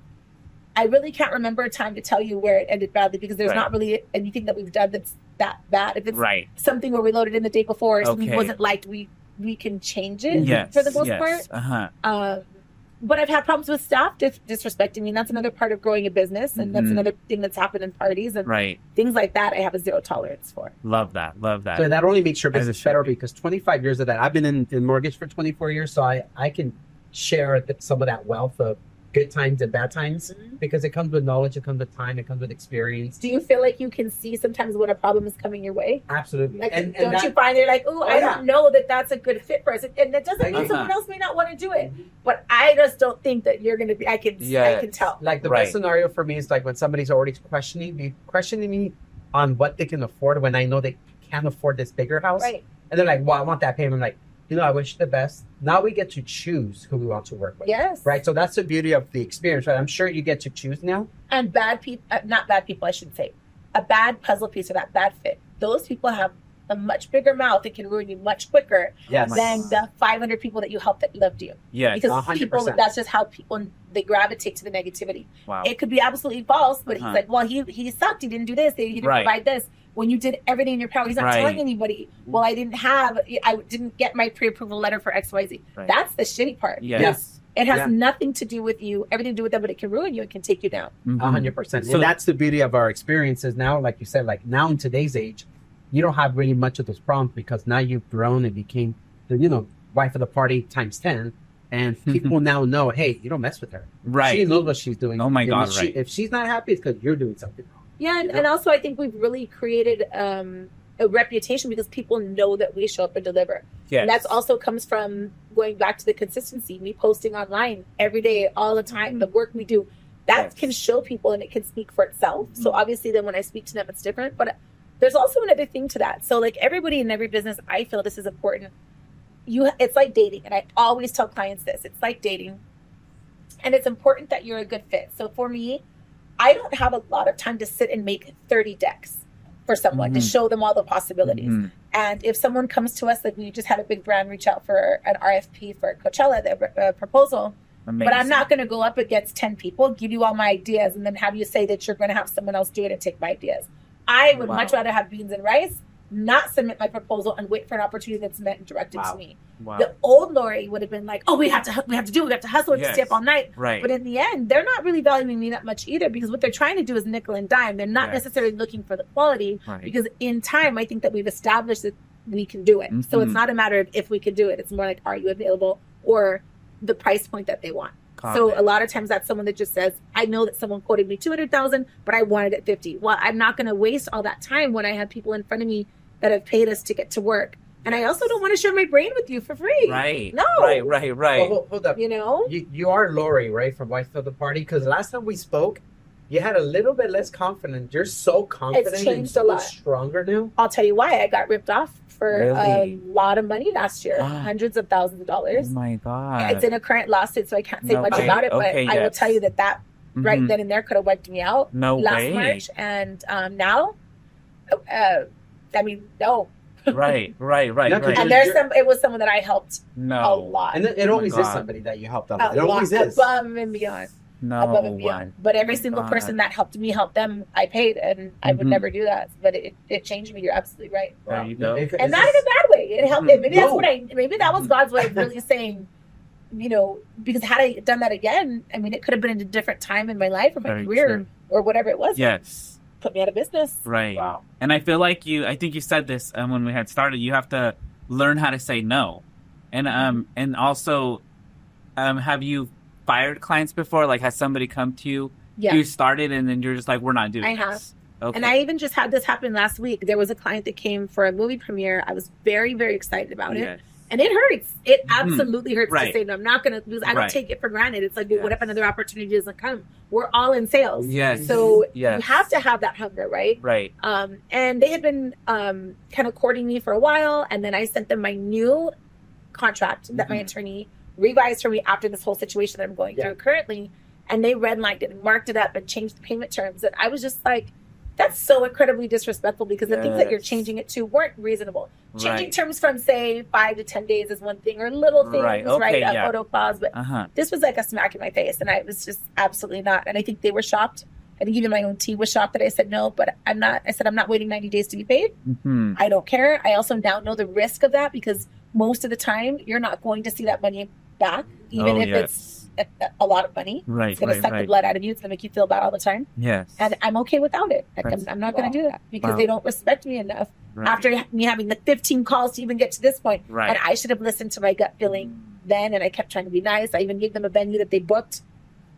I really can't remember a time to tell you where it ended badly because there's Right. not really anything that we've done that's that bad. If it's Right. something where we loaded in the day before or something Okay. wasn't liked, we we can change it Yes. for the most yes. part. Uh-huh. Um, but I've had problems with staff dis- disrespecting me, and that's another part of growing a business, and that's Mhm. another thing that's happened in parties and Right. things like that. I have a zero tolerance for. Love that. Love that. So that only makes your As it business should better be. because twenty-five years of that. I've been in, in mortgage for twenty-four years, so I, I can share th- some of that wealth of good times and bad times Mhm. because it comes with knowledge, it comes with time, it comes with experience. Do you feel like you can see sometimes when a problem is coming your way? Absolutely. Like, and, don't and that, you find you're like, oh, I yeah. don't know that that's a good fit for us, and that doesn't mean Uh-huh. someone else may not want to do it. But I just don't think that you're gonna be. I can, I Yes. can tell. like the Right. best scenario for me is like when somebody's already questioning me, questioning me on what they can afford when I know they can't afford this bigger house. Right. And they're like, well, I want that payment. I'm like, you know, I wish you the best. Now we get to choose who we want to work with. Yes. Right. So that's the beauty of the experience, right? I'm sure you get to choose now. And bad people, uh, not bad people, I should say, a bad puzzle piece or that bad fit. Those people have a much bigger mouth and can ruin you much quicker Yes. than the five hundred people that you helped that loved you. Yes. Because one hundred people, percent. that's just how people, they gravitate to the negativity. Wow. It could be absolutely false, but Uh-huh. he's like, well, he he sucked. He didn't do this. He didn't Right. provide this. When you did everything in your power, he's not Right. telling anybody. Well, I didn't have, I didn't get my pre-approval letter for X Y Z. Right. That's the shitty part. Yes. Yes. It has Yeah. nothing to do with you, everything to do with them, but it can ruin you. It can take you down. Mhm. A hundred percent. So- And that's the beauty of our experiences now. Like you said, like now in today's age, you don't have really much of those problems because now you've grown and became the, you know, wife of the party times ten. And people now know, hey, you don't mess with her. Right. She knows what she's doing. Oh my And God, if she- right. If she's not happy, it's because you're doing something wrong. Yeah, and, Yeah. and also I think we've really created um, a reputation because people know that we show up and deliver. Yes. And that's also comes from going back to the consistency, me posting online every day, all the time, the work we do. That Yes. can show people and it can speak for itself. So Mhm. obviously then when I speak to them, it's different. But there's also another thing to that. So like everybody in every business, I feel this is important. You, it's like dating. And I always tell clients this, it's like dating. And it's important that you're a good fit. So for me, I don't have a lot of time to sit and make thirty decks for someone to Mhm. show them all the possibilities. Mhm. And if someone comes to us, like we just had a big brand reach out for an R F P for Coachella, the uh, proposal, Amazing. but I'm not going to go up against ten people, give you all my ideas, and then have you say that you're going to have someone else do it and take my ideas. I would Wow. much rather have beans and rice, not submit my proposal and wait for an opportunity that's meant and directed Wow. to me. Wow. The old Lori would have been like, "Oh, we have to, we have to do, it. we have to hustle, we have Yes. to stay up all night." Right. But in the end, they're not really valuing me that much either because what they're trying to do is nickel and dime. They're not Yes. necessarily looking for the quality Right. because in time, I think that we've established that we can do it. So it's Mhm. not a matter of if we can do it. It's more like, are you available or the price point that they want. Got So it. a lot of times that's someone that just says, I know that someone quoted me two hundred thousand, but I wanted it fifty. Well, I'm not going to waste all that time when I have people in front of me that have paid us to get to work. And I also don't want to share my brain with you for free. Right. No. Right. Right. Right. Well, hold, hold up. You know? You, you are Lori, right, from Wife of the Party? Because last time we spoke, you had a little bit less confidence. You're so confident and changed a so lot. stronger now. I'll tell you why I got ripped off for Really? a lot of money last year, Ah. hundreds of thousands of Oh dollars. my God. It's in a current lawsuit, so I can't say No much way. about it, but Okay, I will yes. tell you that that right Mhm. then and there could have wiped me out No last way. March. And um, now, uh, I mean, no. Right. Right. Right. No, 'cause Right. And there's some, it was someone that I helped a No. lot. And it, it Oh my always is God. somebody that you helped out. a It lot, always is. above and beyond. No. above and beyond. But every Oh my single God. person that helped me help them, I paid, and I would Mhm. never do that. But it, it changed me. You're absolutely right. There you go. If- And it's not in a just- bad way. It helped. Maybe that's No. what I. Maybe that was God's way of really saying, you know, because had I done that again, I mean, it could have been in a different time in my life or my Very career true. or whatever it was. Yes. Put me out of business. Right. Wow. And I feel like you, I think you said this um, when we had started, you have to learn how to say no. And um and also, um have you fired clients before? Like, has somebody come to you, Yeah. you started, and then you're just like, we're not doing I have. this? Okay. And I even just had this happen last week. There was a client that came for a movie premiere. I was very, very excited about it. Yes. And it hurts. It Mhm. absolutely hurts Right. to say no. I'm not going to lose. I don't Right. take it for granted. It's like, well, what if Yes. another opportunity doesn't come? We're all in sales. Yes. So Yes. you have to have that hunger, right? Right. Um, and they had been um, kind of courting me for a while. And then I sent them my new contract that my Mhm. attorney revised for me after this whole situation that I'm going Yeah. through currently. And they redlined it and marked it up and changed the payment terms. And I was just like, that's so incredibly disrespectful because the things that you're Yes. changing it to weren't reasonable. Changing Right. terms from, say, five to ten days is one thing, or little things, Right, right? okay, A yeah. photo clause. But Uh-huh. this was like a smack in my face. And I was just absolutely not. And I think they were shocked. I think even my own team was shocked that I said no, but I'm not. I said, I'm not waiting ninety days to be paid. hmm I don't care. I also now know the risk of that because most of the time you're not going to see that money back, even Oh, if yes. it's a, a lot of money. Right, It's going to right, suck the right. blood out of you. It's going to make you feel bad all the time. Yes. And I'm okay without it. Like, I'm, That's- I'm not going to do that because Wow. they don't respect me enough. Right. After me having the fifteen calls to even get to this point. Right. And I should have listened to my gut feeling then. And I kept trying to be nice. I even gave them a venue that they booked.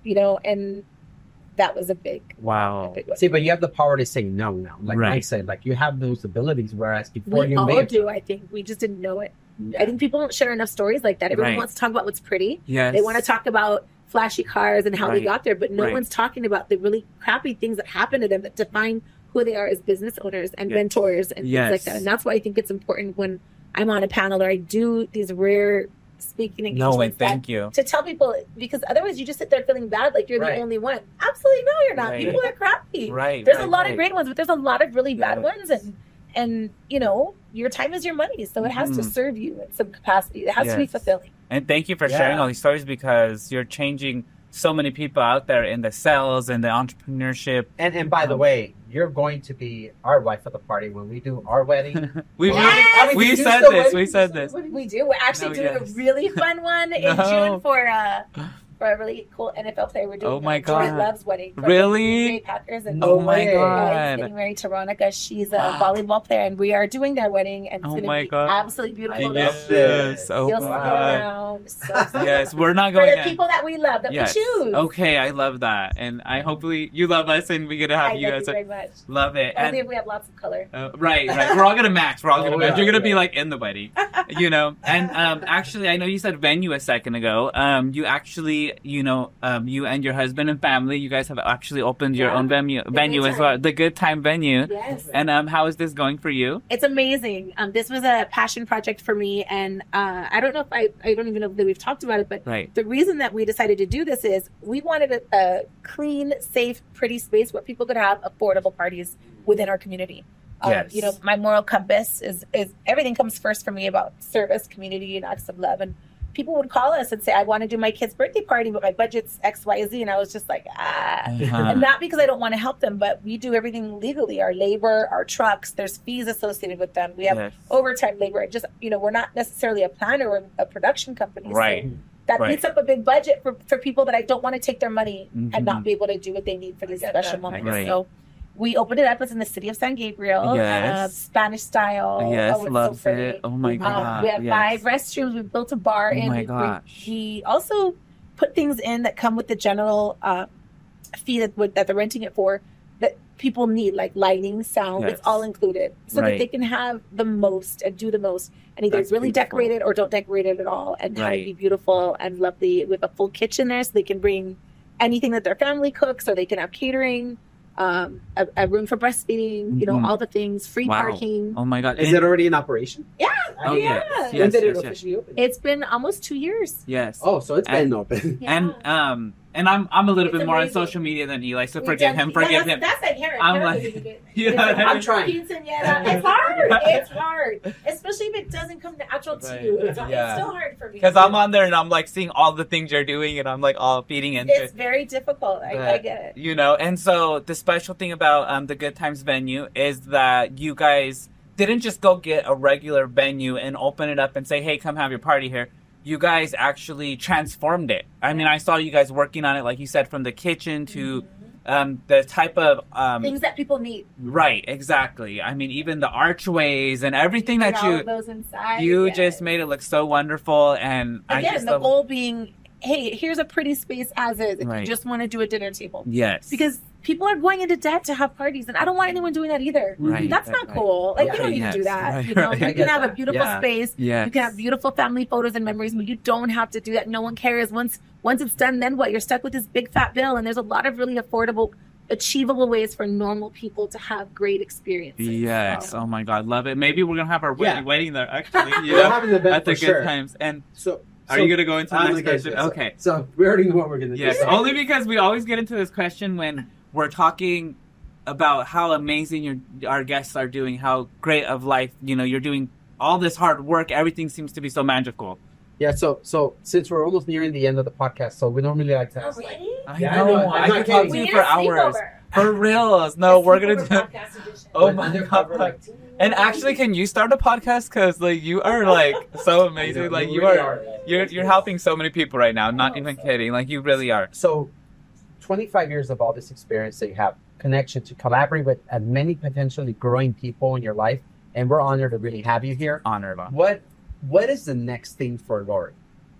you know, and that was a big, wow. a big one. See, but you have the power to say no now. Like Right. Mike said, like you have those abilities, whereas before We you all may have- do, I think. We just didn't know it. Yeah. I think people don't share enough stories like that. Everyone Right. wants to talk about what's pretty. Yes. They want to talk about flashy cars and how Right. they got there, but no Right. one's talking about the really crappy things that happen to them that define who they are as business owners and Yes. mentors and Yes. things like that. And that's why I think it's important when I'm on a panel or I do these rare speaking engagements. No, and that- thank you. to tell people, because otherwise you just sit there feeling bad like you're Right. the only one. Absolutely no, you're not. Right. People are crappy. Right. There's right, a lot right. of great ones, but there's a lot of really bad Yes. ones, and and you know your time is your money, so it has to Mhm. serve you in some capacity. It has to be Yes. fulfilling. And thank you for Yeah. sharing all these stories because you're changing so many people out there in the sales and the entrepreneurship. And and by the Um, way, you're going to be our wife at the party when we do our wedding. we Yes! we Did you said still this. wedding? We Did you said still this. wedding? We do. We're actually No, doing yes. a really fun one in No. June for uh for a really cool N F L player. We're doing Oh my uh, Jordan God. Love's wedding. for Really? the Green Bay Packers and No Oh my way. Uh, god. he's getting married to Veronica. She's a Wow. volleyball player, and we are doing their wedding, and it's Oh going to my be God. absolutely beautiful. I love Yes. this. Oh You'll see it god. around. So excited. Yes, we're not For going the to. people that we love, that Yes. we choose. Okay, I love that, and I hopefully you love us, and we're gonna have I you love guys. you very much. Love it. Only And if we have lots of color. Uh, right, right. We're all gonna match. We're all gonna Oh, match. yeah, You're gonna be yeah. like in the wedding, you know. And um, actually, I know you said venue a second ago. Um, you actually, you know, um, you and your husband and family, you guys have actually opened your Yeah. own venue, venue Good as well, Time. the Good Time venue. Yes. And um, how is this going for you? It's amazing. Um, this was a passion project for me, and uh, I don't know if I, I don't even know that we've talked about it, but Right. the reason that we decided to do this is we wanted a, a clean, safe, pretty space where people could have affordable parties within our community. Um, Yes. You know, my moral compass is is everything comes first for me about service, community, and acts of love. And people would call us and say, "I want to do my kid's birthday party, but my budget's X, Y, Z," and I was just like, ah. Uh-huh. And not because I don't want to help them, but we do everything legally. Our labor, our trucks, there's fees associated with them. We have Yes. overtime labor. Just, you know, we're not necessarily a planner or a production company. So Right. that Right. eats up a big budget for, for people that I don't want to take their money Mhm. and not be able to do what they need for these special moments. Right. So we opened it up. It's in the city of San Gabriel, Yes. uh, Spanish style. Yes, oh, it's loves so pretty. it. Oh my Um, god. we have yes. five restrooms. We built a bar Oh in. my we, gosh. we also put things in that come with the general uh, fee that would- that they're renting it for that people need, like lighting, sound. Yes. It's all included, so Right. that they can have the most and do the most, and either That's really beautiful. decorate it or don't decorate it at all, and have Right. it be beautiful and lovely with a full kitchen there, so they can bring anything that their family cooks, or they can have catering. Um, a, a room for breastfeeding, you know, Mhm. all the things, free Wow. parking. Oh my god. Is And- it already in operation? Yeah, Oh, yeah. yes. When Yes, did it yes, yes. officially open? It's been almost two years. Yes. Oh, so it's And- been open. Yeah. And um and I'm I'm a little It's bit more on amazing. social media than Eli, so We've forgive done- him, yeah, forgive that's, him. That's inherent. I'm Inherent like- with it. You It's know like, what I I'm mean? trying. quinceañera. It's hard. It's hard, especially if it doesn't come natural to Right. you. It's, Yeah. it's still hard for me Because I'm on there and I'm like seeing all the things you're doing and I'm like all feeding into It's it. very difficult. I, I But, get it. You know, and so the special thing about um, the Good Times venue is that you guys didn't just go get a regular venue and open it up and say, hey, come have your party here. You guys actually transformed it. I mean, I saw you guys working on it, like you said, from the kitchen to um, the type of... Um, Things that people need. right, exactly. I mean, even the archways and everything that Put all you... of those inside. You yes. just made it look so wonderful, and I Again, just the love- goal being, hey, here's a pretty space as is. If Right. you just want to do a dinner table, Yes, because people are going into debt to have parties, and I don't want anyone doing that either. Right, That's right, not right. cool. Like, you Okay, don't need yes, to do that. right, you know, right. you I can get have a that. beautiful Yeah. space. yes, You can have beautiful family photos and memories, but you don't have to do that. No one cares. Once once it's done, then what? You're stuck with this big fat bill, and there's a lot of really affordable, achievable ways for normal people to have great experiences. Yes. So, Oh my God, love it. Maybe we're gonna have our Yeah. wedding, wedding there actually. You We're know, having the event at the for good sure. times. And So, are so you gonna go into the I'm next gonna get question? to it. Okay. So, so we already know what we're gonna Yes. do. Only because we always get into this question when we're talking about how amazing your our guests are doing, how great of life. You know, you're doing all this hard work. Everything seems to be so magical. Yeah. So, so since we're almost nearing the end of the podcast, so we normally like to ask. Already? I Yeah, I know. know. I I'm could not talk kidding. to you We for need a hours. sleepover. For reals. No, A we're gonna sleepover do. podcast edition. Oh Like my undercover, God. like, And actually, can you start a podcast? Because like you are like so amazing. Like you really are, you're you're helping so many people right now. Not even kidding. Like you really are. So, twenty-five years of all this experience that you have, connection to collaborate with as many potentially growing people in your life, and we're honored to really have you here. Honorable. What What is the next thing for Lori?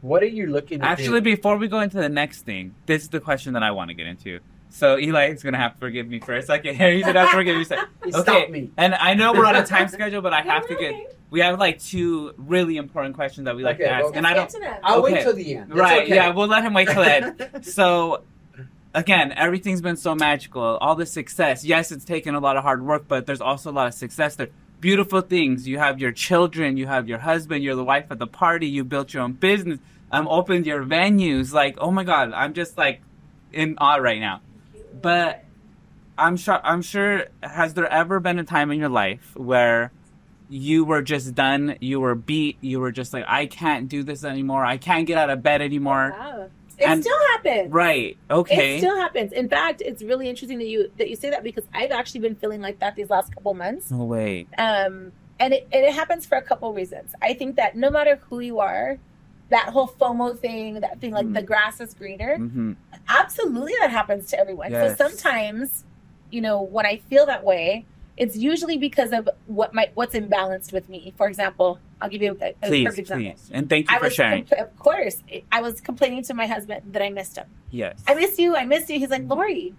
What are you looking at? Actually, do? Before we go into the next thing, this is the question that I want to get into. So Eli is gonna have to forgive me for a second here. He's gonna have to forgive me. Okay, Stop me. And I know we're on a time schedule, but I have to get. We have like two really important questions that we like okay, to ask, well, and I don't. I'll okay. wait till the end. It's right? okay. Yeah, we'll let him wait till the end. So. Again, everything's been so magical. All the success. Yes, it's taken a lot of hard work, but there's also a lot of success there. Beautiful things. You have your children. You have your husband. You're the wife at the party. You built your own business. Um, opened your venues. Like, oh my God, I'm just like in awe right now. But I'm sure. I'm sure. Has there ever been a time in your life where you were just done? You were beat. You were just like, I can't do this anymore. I can't get out of bed anymore. Wow. It And- still happens. Right. Okay. It still happens. In fact, it's really interesting that you that you say that because I've actually been feeling like that these last couple months. No way. Um, and it and it happens for a couple reasons. I think that no matter who you are, that whole FOMO thing, that thing like Mm. the grass is greener, Mm-hmm. absolutely that happens to everyone. Yes. So sometimes, you know, when I feel that way, it's usually because of what my what's imbalanced with me. For example, I'll give you a, a Please, perfect example. please, and thank you I for was sharing. compl- of course, I was complaining to my husband that I missed him. Yes. I miss you. I miss you. He's like, Lori,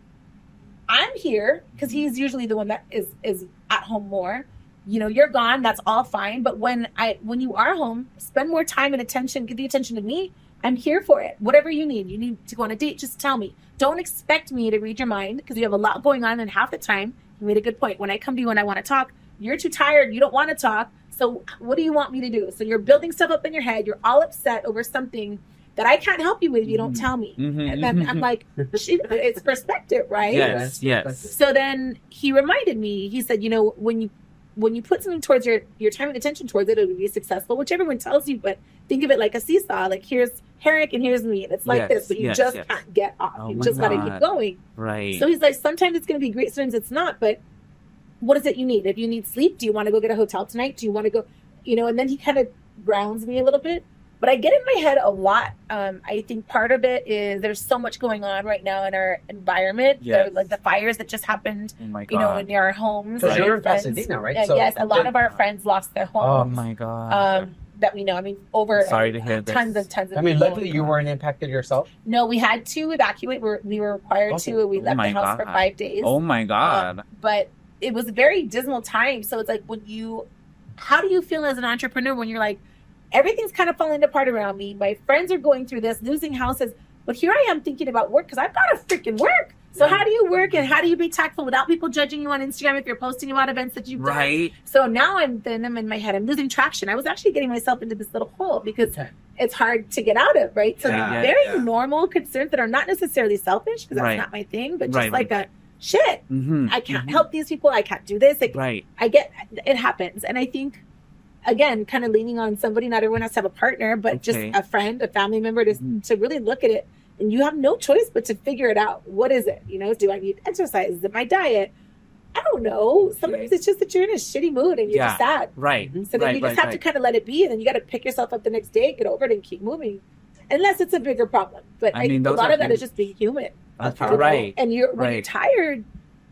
I'm here because he's usually the one that is is at home more. You know, you're gone. That's all fine. But when I when you are home, spend more time and attention. Give the attention to me. I'm here for it. Whatever you need. You need to go on a date. Just tell me. Don't expect me to read your mind because you have a lot going on. And half the time, you made a good point. When I come to you and I want to talk, you're too tired. You don't want to talk. So what do you want me to do? So you're building stuff up in your head. You're all upset over something that I can't help you with if you don't tell me. Mhm, And then mhm. I'm like, she, it's perspective, right? Yes, yes. So then he reminded me, he said, you know, when you when you put something towards your, your time and attention towards it, it'll be successful, which everyone tells you, but think of it like a seesaw. Like here's Herrick and here's me. And it's like Yes, this, but you yes, just yes. can't get off. Oh you my just got to God. keep going. Right. So he's like, sometimes it's going to be great, sometimes it's not, but what is it you need? If you need sleep, do you want to go get a hotel tonight? Do you want to go, you know, and then he kind of grounds me a little bit. But I get in my head a lot. Um, I think part of it is there's so much going on right now in our environment. Yes. There- like the fires that just happened, oh my God. you know, near our homes. Because and you're in friends. Pasadena, right? Yeah, So- yes, a lot of our friends lost their Oh homes. my God. Um, that we know. I mean, over Sorry to hear this. tons and tons of I mean, people. luckily you weren't impacted yourself. No, we had to evacuate. We're, we were required Okay. to. We Oh left my the house for God. five days. Oh my God. Um, but it was a very dismal time. So it's like when you, how do you feel as an entrepreneur when you're like, everything's kind of falling apart around me. My friends are going through this, losing houses. But here I am thinking about work because I've got to freaking work. So how do you work and how do you be tactful without people judging you on Instagram if you're posting about events that you've done? Right. So now I'm then I'm in my head. I'm losing traction. I was actually getting myself into this little hole because Okay. it's hard to get out of, right? So Yeah, yeah, very yeah. normal concerns that are not necessarily selfish because that's Right. not my thing, but just Right, like a shit. Mm-hmm. I can't Mhm. help these people. I can't do this. Like, Right. I get it happens, and I think again, kind of leaning on somebody. Not everyone has to have a partner, but just Okay. a friend, a family member to Mhm. to really look at it. And you have no choice but to figure it out. What is it? You know, do I need exercise? Is it my diet? I don't know. Sometimes Okay. it's just that you're in a shitty mood and you're Yeah. just sad. Right. So then right, you just right, have right. to kind of let it be, and then you got to pick yourself up the next day, get over it, and keep moving. Unless it's a bigger problem. But I I mean, a those lot are of that things- is just being human. That's you powerful. know? Right. And you're when you're Right. tired,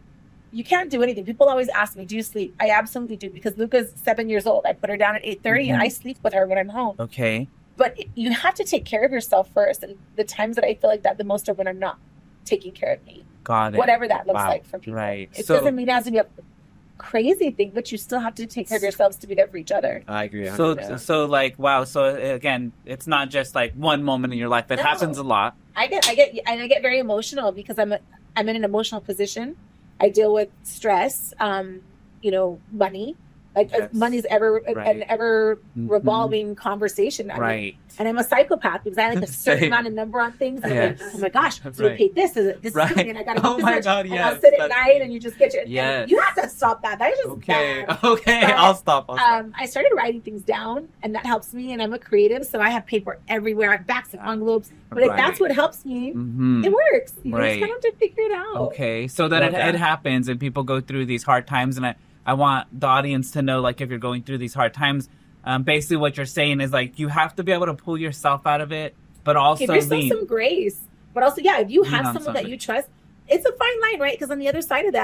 you can't do anything. People always ask me, "Do you sleep?" I absolutely do because Luca's seven years old. I put her down at eight thirty, and Mhm. I sleep with her when I'm home. Okay. But you have to take care of yourself first. And the times that I feel like that the most are when I'm not taking care of me, Got it. whatever that looks Wow. like for people. Right. It So- doesn't mean it has to be a crazy thing, but you still have to take care of yourselves to be there for each other. I agree. So, one hundred percent. so like, wow. So again, it's not just like one moment in your life. It No. happens a lot. I get, I get, and I get very emotional because I'm, a, I'm in an emotional position. I deal with stress, um, you know, money. Like Yes. money's ever Right. an ever Mhm. revolving conversation. I mean, Right. and I'm a psychopath because I like a certain Same. amount of number on things. And Yes. I'm like, oh my gosh, so Right. we paid this. Is it this Right. is coming, and I got to Oh my God, And yes, I'll sit at that's- night and you just get your. Yes. and you have to stop that. That is just Okay. bad. Okay. But, I'll stop. I'll stop. Um, I started writing things down, and that helps me. And I'm a creative, so I have paper everywhere. I have backs of envelopes. But if Right. that's what helps me, Mhm. it works. You Right. just kind of have to figure it out. Okay, so that it, Okay. it happens and people go through these hard times, and I, I want the audience to know, like, if you're going through these hard times, um, basically what you're saying is, like, you have to be able to pull yourself out of it, but also Give yourself lean. some grace. But also, yeah, if you Lean have on someone that somebody. you trust, it's a fine line, right? Because on the other side of that,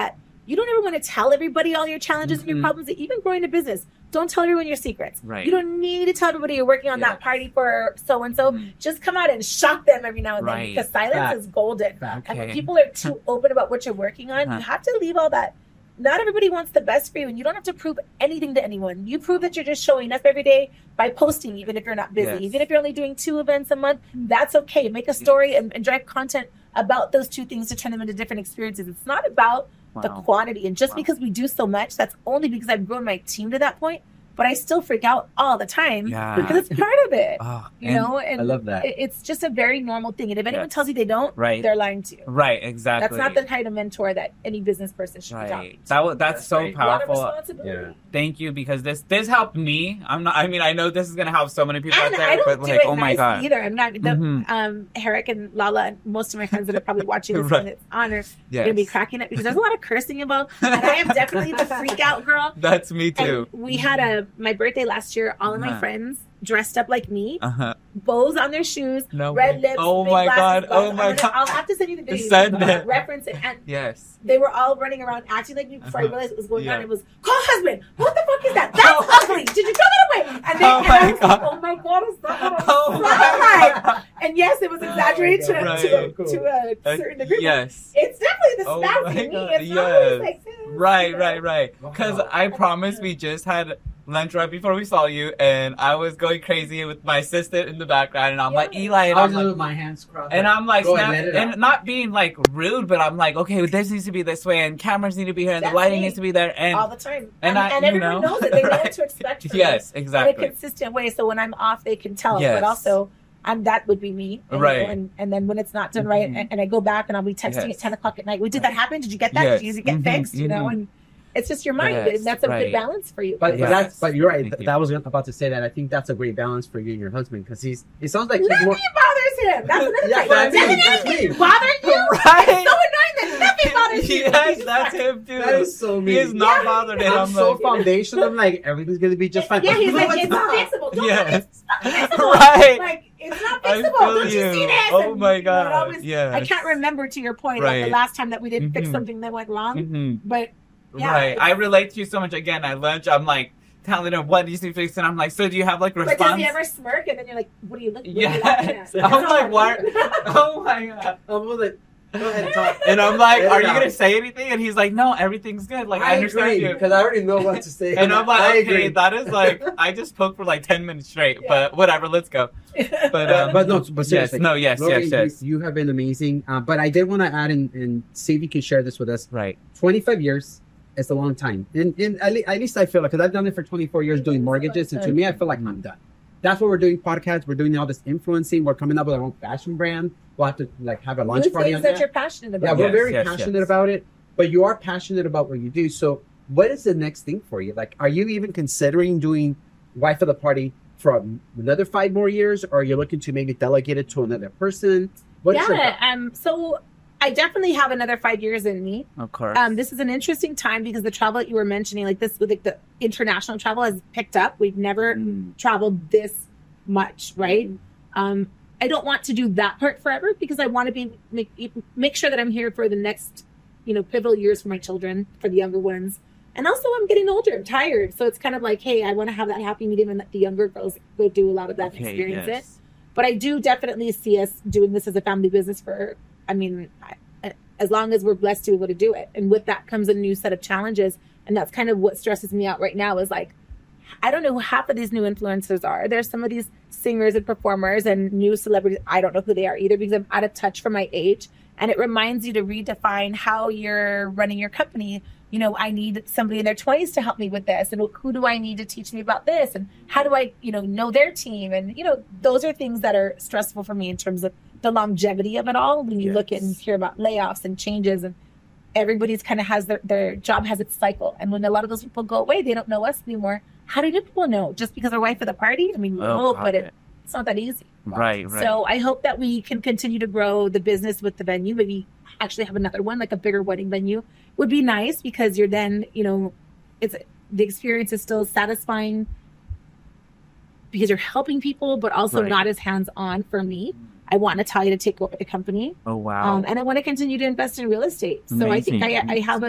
You don't ever want to tell everybody all your challenges mm-hmm. and your problems, even growing a business. Don't tell everyone your secrets. Right. You don't need to tell everybody you're working on yes. that party for so-and-so. Mm-hmm. Just come out and shock them every now and then right. because silence Fact. is golden. Fact. And when Okay. people are too open about what you're working on, Uh-huh. you have to leave all that. Not everybody wants the best for you, and you don't have to prove anything to anyone. You prove that you're just showing up every day by posting, even if you're not busy. Yes. Even if you're only doing two events a month, that's okay. Make a story and, and drive content about those two things to turn them into different experiences. It's not about Wow. the quantity. And just Wow. because we do so much, that's only because I've grown my team to that point. But I still freak out all the time Yeah. because it's part of it. Oh, You and- know, and I love that. it- it's just a very normal thing. And if anyone Yes. tells you they don't, Right. they're lying to you. Right, exactly. That's not the kind of mentor that any business person should be right. talking to. That was that's, That's so great. A lot of powerful. responsibility. Yeah. Thank you because this this helped me. I'm not. I mean, I know this is gonna help so many people And out there, I don't but do like, it oh my nice god. either. I'm not. The, Mhm. um, Herrick and Lala and most of my friends that are probably watching this Right. when it's on are Yes. gonna be cracking it because there's a lot of cursing involved. And I am definitely the freak out girl. That's me too. And we had a my birthday last year. All of my Uh-huh. friends dressed up like me, Uh huh. bows on their shoes, No red way. lips. Oh big my glasses, God. Oh glasses. my I'm gonna- God. I'll have to send you the video. Send You can it. reference it. And Yes. they were all running around acting like me before I Uh-huh. realized what was going Yeah. on. It was, call husband. What the fuck is that? That's ugly. Did you throw that away? And then Oh and my I was like, God. oh my God, is that what Oh I'm my like? And yes, it was exaggerated to, Right. to, to a Uh, certain degree. yes. It's definitely the Oh snazzy my me. God, It's not always yes. like this. Right, you know? right, right. Because Wow. I promise we just had lunch right before we saw you, and I was going crazy with my assistant in the background, and I'm like, Yeah. Eli, and I I'm was like, with my hands crossed. and I'm like, Go ahead, snap- let it and out. not being like rude, but I'm like, okay, this needs to be this way, and cameras need to be here, and That's the lighting me. needs to be there, and all the time. and And, I- and you everyone know. knows it. They know Right. what to expect from yes, me in a exactly. consistent way. So when I'm off, they can tell. Yes. But also, I'm that would be me. And, Right. And, and then when it's not done right, Mhm. and, and I go back and I'll be texting Yes. at ten o'clock at night. Well, did that happen? Did you get that? Yes. Did you get Mhm, fixed? You know, mhm. and it's just your mind. Yes, And that's a right. good balance for you. But, Yes. but that's but you're right. Thank Th- you. That was about to say that. I think that's a great balance for you and your husband because he's. It sounds like he's Nothing more. bothers him. That's another Yeah, thing. that's Doesn't me, that's anything me. bother you? Right. It's so annoying that nothing bothers you. Yes, that's him too. That is so He me. is not Yeah. bothered, and I'm I'm so like, foundational. I'm like everything's gonna be just fine. Yeah, he's No, like, it's it's not. fixable. Don't Yes. it's not fixable. Right. Like, it's not I fixable. feel Don't you you. see this? Oh And, my you know, it God. always- Yes. I can't remember to your point like Right. the last time that we didn't fix Mhm. something that went wrong. hmm But yeah, Right. it's- I relate to you so much. Again, at lunch, I'm like telling him what needs to be fixed, and I'm like, so do you have like a but response? does he ever smirk and then you're like, what are you looking? What are you laughing Yes. at? I'm That's like, all. what? Oh my God. I'm like, go ahead and talk. And I'm like, Let are it you out. gonna say anything? And he's like, no, everything's good. Like, I, understand you. because I already know what to say. And I'm I like, agree. okay, that is like, I just spoke for like ten minutes straight, but whatever, let's go. But, But, um, but no, but seriously, yes, no, yes, Lori, yes, yes. You, you have been amazing. Uh, but I did want to add and, and see if you can share this with us. Right. twenty-five years is a long time. And, and at, le- at least I feel like, because I've done it for twenty-four years doing mortgages. And to me, I feel like I'm done. That's what we're doing podcasts. We're doing all this influencing. We're coming up with our own fashion brand. We'll have to like have a lunch Do party things on that that. you're passionate Yeah, about. we're Yes, very yes, passionate yes. about it. But you are passionate about what you do. So what is the next thing for you? Like, are you even considering doing Wife of the Party for another five more years? Or are you looking to maybe delegate it to another person? What is your Yeah. Um. So I definitely have another five years in me. Of course. Um, this is an interesting time because the travel that you were mentioning, like this, with like the international travel, has picked up. We've never Mm. traveled this much, right? Um, I don't want to do that part forever because I want to be make make sure that I'm here for the next, you know, pivotal years for my children, for the younger ones, and also I'm getting older. I'm tired, so it's kind of like, hey, I want to have that happy medium and let the younger girls go do a lot of that and Okay, experience yes. it. But I do definitely see us doing this as a family business for, I mean, I, as long as we're blessed to be able to do it. And with that comes a new set of challenges. And that's kind of what stresses me out right now is like, I don't know who half of these new influencers are. There's some of these singers and performers and new celebrities. I don't know who they are either because I'm out of touch from my age. And it reminds you to redefine how you're running your company. You know, I need somebody in their twenties to help me with this. And who do I need to teach me about this? And how do I, you know, know their team? And, you know, those are things that are stressful for me in terms of the longevity of it all. When you Yes. look at and hear about layoffs and changes, and everybody's kind of has their, their job has its cycle. And when a lot of those people go away, they don't know us anymore. How do new people know? Just because we're wife of the party? I mean, we Oh, hope, God, but yeah. it, it's not that easy. Right, right. So I hope that we can continue to grow the business with the venue. Maybe actually have another one, like a bigger wedding venue would be nice because you're then, you know, it's the experience is still satisfying because you're helping people, but also Right. not as hands-on for me. I want Natalia to take over the company. oh, wow. Um, and I want to continue to invest in real estate. So I think I, Amazing. I have a,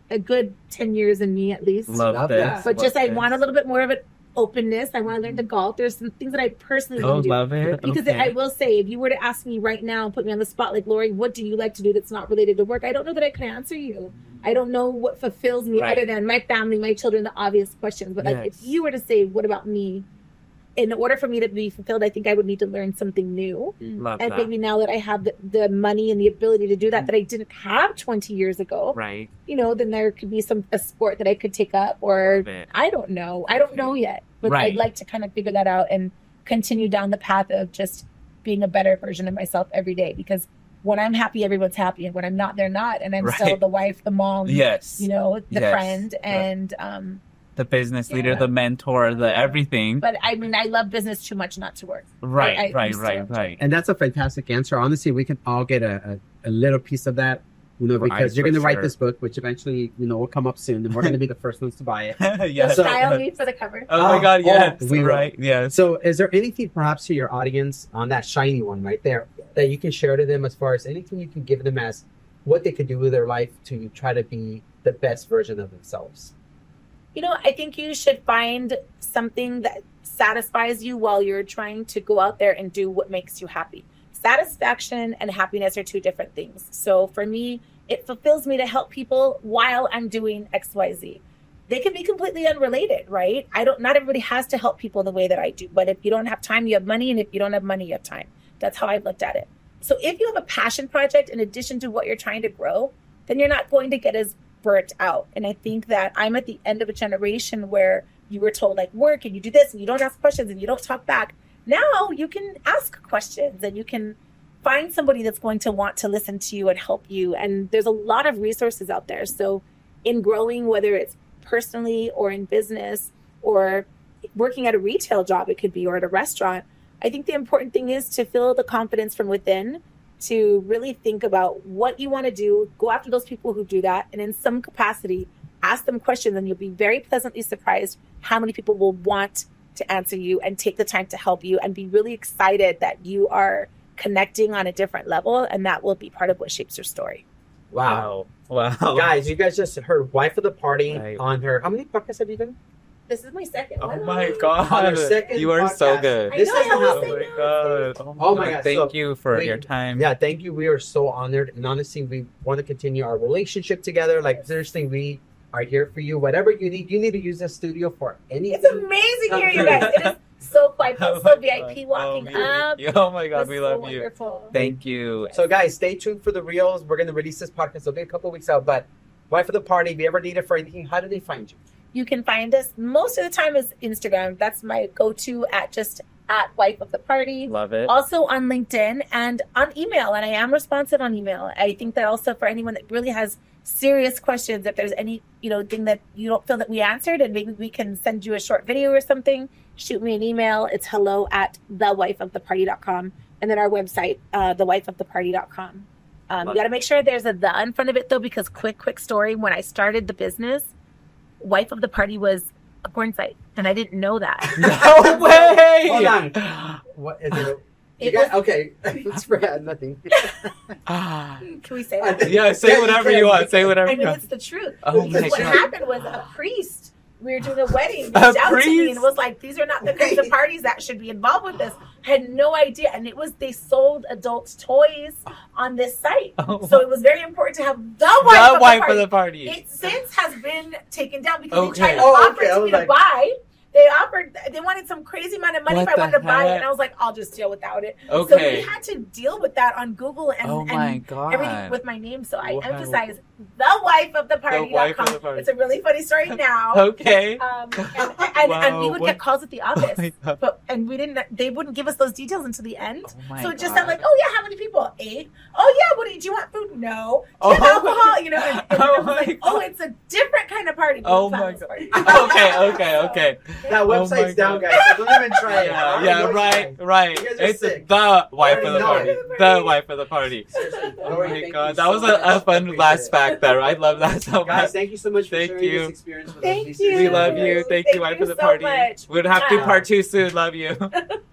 a good ten years in me at least. Love, Love this. that. But just Love I this. want a little bit more of an openness. I want to learn to golf. There's some things that I personally Oh, want to do. love it. Because okay. I will say, if you were to ask me right now and put me on the spot, like, Lori, what do you like to do that's not related to work? I don't know that I can answer you. I don't know what fulfills me Right. other than my family, my children, the obvious questions. But like, Yes. if you were to say, what about me? In order for me to be fulfilled, I think I would need to learn something new. Love And that. maybe now that I have the, the money and the ability to do that, that I didn't have twenty years ago, Right. you know, then there could be some a sport that I could take up, or Love it. I don't know. I don't know yet, but Right. I'd like to kind of figure that out and continue down the path of just being a better version of myself every day. Because when I'm happy, everyone's happy, and when I'm not, they're not. And I'm Right. still the wife, the mom, Yes. you know, the Yes. friend, and um. The business leader, Yeah. the mentor, the everything. But I mean, I love business too much not to work. Right, I- I right, used to right, enjoy right. And that's a fantastic answer. Honestly, we can all get a, a, a little piece of that, you know, Right, because you're for going to write sure. this book, which eventually, you know, will come up soon, and we're going to be the first ones to buy it. yes. So style me for the cover. Oh my Oh, God, oh, yes. we will. right, yes. So, is there anything perhaps to your audience on that shiny one right there that you can share to them as far as anything you can give them as what they could do with their life to try to be the best version of themselves? You know, I think you should find something that satisfies you while you're trying to go out there and do what makes you happy. Satisfaction and happiness are two different things. So for me, it fulfills me to help people while I'm doing X Y Z. They can be completely unrelated, right? I don't, not everybody has to help people the way that I do, but if you don't have time, you have money. And if you don't have money, you have time. That's how I've looked at it. So if you have a passion project in addition to what you're trying to grow, then you're not going to get as burnt out. And I think that I'm at the end of a generation where you were told like work and you do this and you don't ask questions and you don't talk back. Now you can ask questions and you can find somebody that's going to want to listen to you and help you. And there's a lot of resources out there. So in growing, whether it's personally or in business or working at a retail job, it could be, or at a restaurant, I think the important thing is to feel the confidence from within, to really think about what you want to do, go after those people who do that, and in some capacity, ask them questions, and you'll be very pleasantly surprised how many people will want to answer you and take the time to help you and be really excited that you are connecting on a different level, and that will be part of what shapes your story. Wow. Wow. Wow. Guys, you guys just heard Wife of the Party Right. on her. How many podcasts have you done? This is my second Oh one. my God. On our second You are so podcast. good. I This know, is I how- was Oh saying my that. God. Oh my, Oh my God. God. Thank So, you for we- your time. Yeah, thank you. We are so honored. And honestly, we want to continue our relationship together. Like, seriously, we are here for you. Whatever you need, you need to use the studio for anything. It's amazing here, you guys. It is so quiet. Oh It's my so V I P God. walking Oh, we love up. you. Oh my It God, was we so love you. wonderful. Thank you. So, guys, stay tuned for the reels. We're going to release this podcast. It'll be a couple weeks out. But Wife of the Party, if you ever need it for anything, how do they find you? You can find us most of the time is Instagram. That's my go-to at just at Wife of the Party. Love it. Also on LinkedIn and on email, and I am responsive on email. I think that also for anyone that really has serious questions, if there's any, you know, thing that you don't feel that we answered, and maybe we can send you a short video or something, shoot me an email. It's hello at the wife of the party dot com, and then our website, uh, the wife of the party dot com. Um, Love you got to make sure there's a the in front of it though, because quick, quick story. When I started the business, Wife of the Party was a porn site, and I didn't know that. No way. Hold on. What is it? You It got, was- okay, let's forget nothing. Ah. Can we say that? Yeah, say Yeah, you whatever can. you want. Say whatever I you mean, want. it's the truth. Oh Because my what God. happened was a priest, we were doing a wedding, A reached out to me priest? and was like, these are not the kinds of parties that should be involved with this. I had no idea. And it was, they sold adult toys on this site. Oh. So it was very important to have the wife, The of, wife the of the party. party. It since has been taken down because Okay. they tried to Oh, offer okay. it I to was me to like- buy. They offered, they wanted some crazy amount of money What if I wanted the to buy it. heck? And I was like, I'll just deal without it. Okay. So we had to deal with that on Google and, Oh my and God. everything with my name. So I Wow. emphasize the wife of the The party. wife of the party. It's a really funny story now. Okay. Um, and, and, and we Wow, would what- get calls at the office, Oh my God. but and we didn't. They wouldn't give us those details until the end. Oh my so it just God. sounded like, oh yeah, how many people? Eight. Oh yeah, what do you, do you want food? No. Do you have Oh alcohol? my- You know. And, and Oh I was my like, oh, God. it's a different kind of party. Oh It's not my this God. party. Okay, okay, okay. That Oh my website's down, God. guys. So don't even try it. I Yeah, already yeah, know you right, guys. right. You guys are It's sick. the wife already of the know party. it. The wife of the party. Seriously. Oh Lori, my thank God, you that so was a, much. a fun Appreciate last it. fact there. I love that so Guys, much. thank you so much for Thank sharing you. this experience with us. Thank Be you. serious. We love you. Thank, Thank you, wife you of the so party. much. We'll have to Yeah. part two soon. Love you.